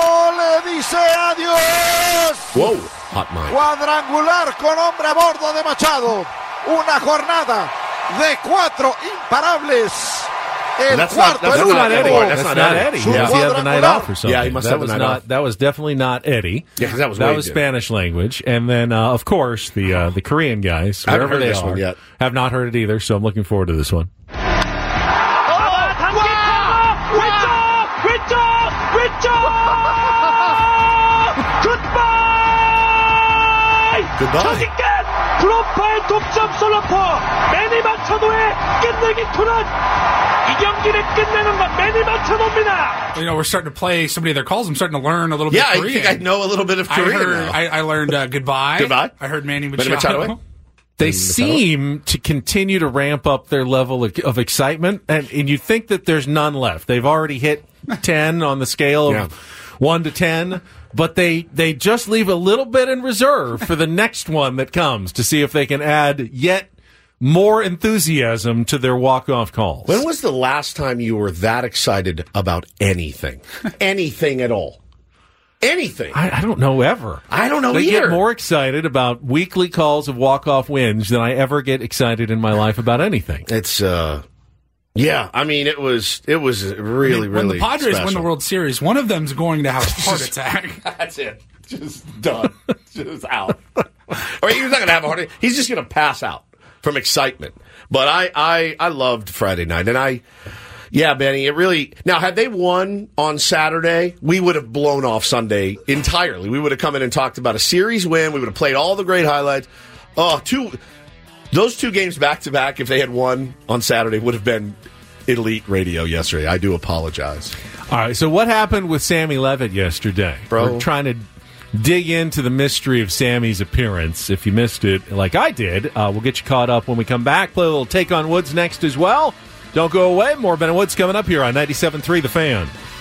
[SPEAKER 7] le dice adiós.
[SPEAKER 1] Whoa, hot mic.
[SPEAKER 7] Cuadrangular con hombre a bordo de Machado. Una jornada de cuatro imparables. El
[SPEAKER 1] That's not-
[SPEAKER 7] cuarto
[SPEAKER 1] that's
[SPEAKER 7] el
[SPEAKER 1] not
[SPEAKER 7] último.
[SPEAKER 1] Eddie. That's not Eddie.
[SPEAKER 3] Eddie.
[SPEAKER 1] Yeah.
[SPEAKER 3] Does he have the night off or something?
[SPEAKER 1] Yeah, he must
[SPEAKER 3] that
[SPEAKER 1] have the
[SPEAKER 3] was
[SPEAKER 1] night
[SPEAKER 3] not,
[SPEAKER 1] off.
[SPEAKER 3] That was definitely not Eddie.
[SPEAKER 1] Yeah, 'cause that was
[SPEAKER 3] that
[SPEAKER 1] Wade
[SPEAKER 3] was
[SPEAKER 1] did.
[SPEAKER 3] Spanish language, and then uh, of course the uh, the Korean guys,
[SPEAKER 1] I haven't
[SPEAKER 3] wherever
[SPEAKER 1] heard
[SPEAKER 3] they
[SPEAKER 1] this
[SPEAKER 3] are,
[SPEAKER 1] one yet.
[SPEAKER 3] have not heard it either. So I'm looking forward to this one.
[SPEAKER 6] 왼쪽! 왼쪽! 왼쪽!
[SPEAKER 1] Goodbye.
[SPEAKER 6] 블로파의 독점 솔로포 매니 마차도의 끝내기 투런 이 경기를 끝내는 건 매니 마차도입니다.
[SPEAKER 2] You know, we're starting to play so many of their calls. I'm starting to learn a little bit
[SPEAKER 1] Yeah,
[SPEAKER 2] of Korean.
[SPEAKER 1] I think I know a little bit of Korean
[SPEAKER 2] I heard,
[SPEAKER 1] now.
[SPEAKER 2] I, I learned uh, goodbye.
[SPEAKER 1] Goodbye.
[SPEAKER 2] I heard Manny
[SPEAKER 1] Manny
[SPEAKER 2] Machado.
[SPEAKER 1] Machado.
[SPEAKER 3] They seem to continue to ramp up their level of, of excitement, and, and you think that there's none left. They've already hit ten on the scale of
[SPEAKER 1] Yeah.
[SPEAKER 3] one to ten, but they, they just leave a little bit in reserve for the next one that comes to see if they can add yet more enthusiasm to their walk-off calls.
[SPEAKER 1] When was the last time you were that excited about anything? Anything at all? Anything.
[SPEAKER 3] I, I don't know ever.
[SPEAKER 1] I don't know
[SPEAKER 3] they
[SPEAKER 1] either.
[SPEAKER 3] get more excited about weekly calls of walk-off wins than I ever get excited in my life about anything.
[SPEAKER 1] It's, uh... Yeah, I mean, it was it was really,
[SPEAKER 2] I mean, when
[SPEAKER 1] really
[SPEAKER 2] the Padres
[SPEAKER 1] special.
[SPEAKER 2] win the World Series, one of them's going to have a heart attack.
[SPEAKER 1] That's it. Just done. Just out. Or he's not going to have a heart attack. He's just going to pass out from excitement. But I, I, I loved Friday night. And I, yeah, Benny, it really... Now, had they won on Saturday, we would have blown off Sunday entirely. We would have come in and talked about a series win. We would have played all the great highlights. Oh, two... Those two games back-to-back, if they had won on Saturday, would have been elite radio yesterday. I do apologize.
[SPEAKER 3] All right, so what happened with Sammy Levitt yesterday?
[SPEAKER 1] Bro.
[SPEAKER 3] We're trying to dig into the mystery of Sammy's appearance. If you missed it, like I did, uh, we'll get you caught up when we come back. Play a little Take on Woods next as well. Don't go away. More Ben and Woods coming up here on ninety-seven point three The Fan.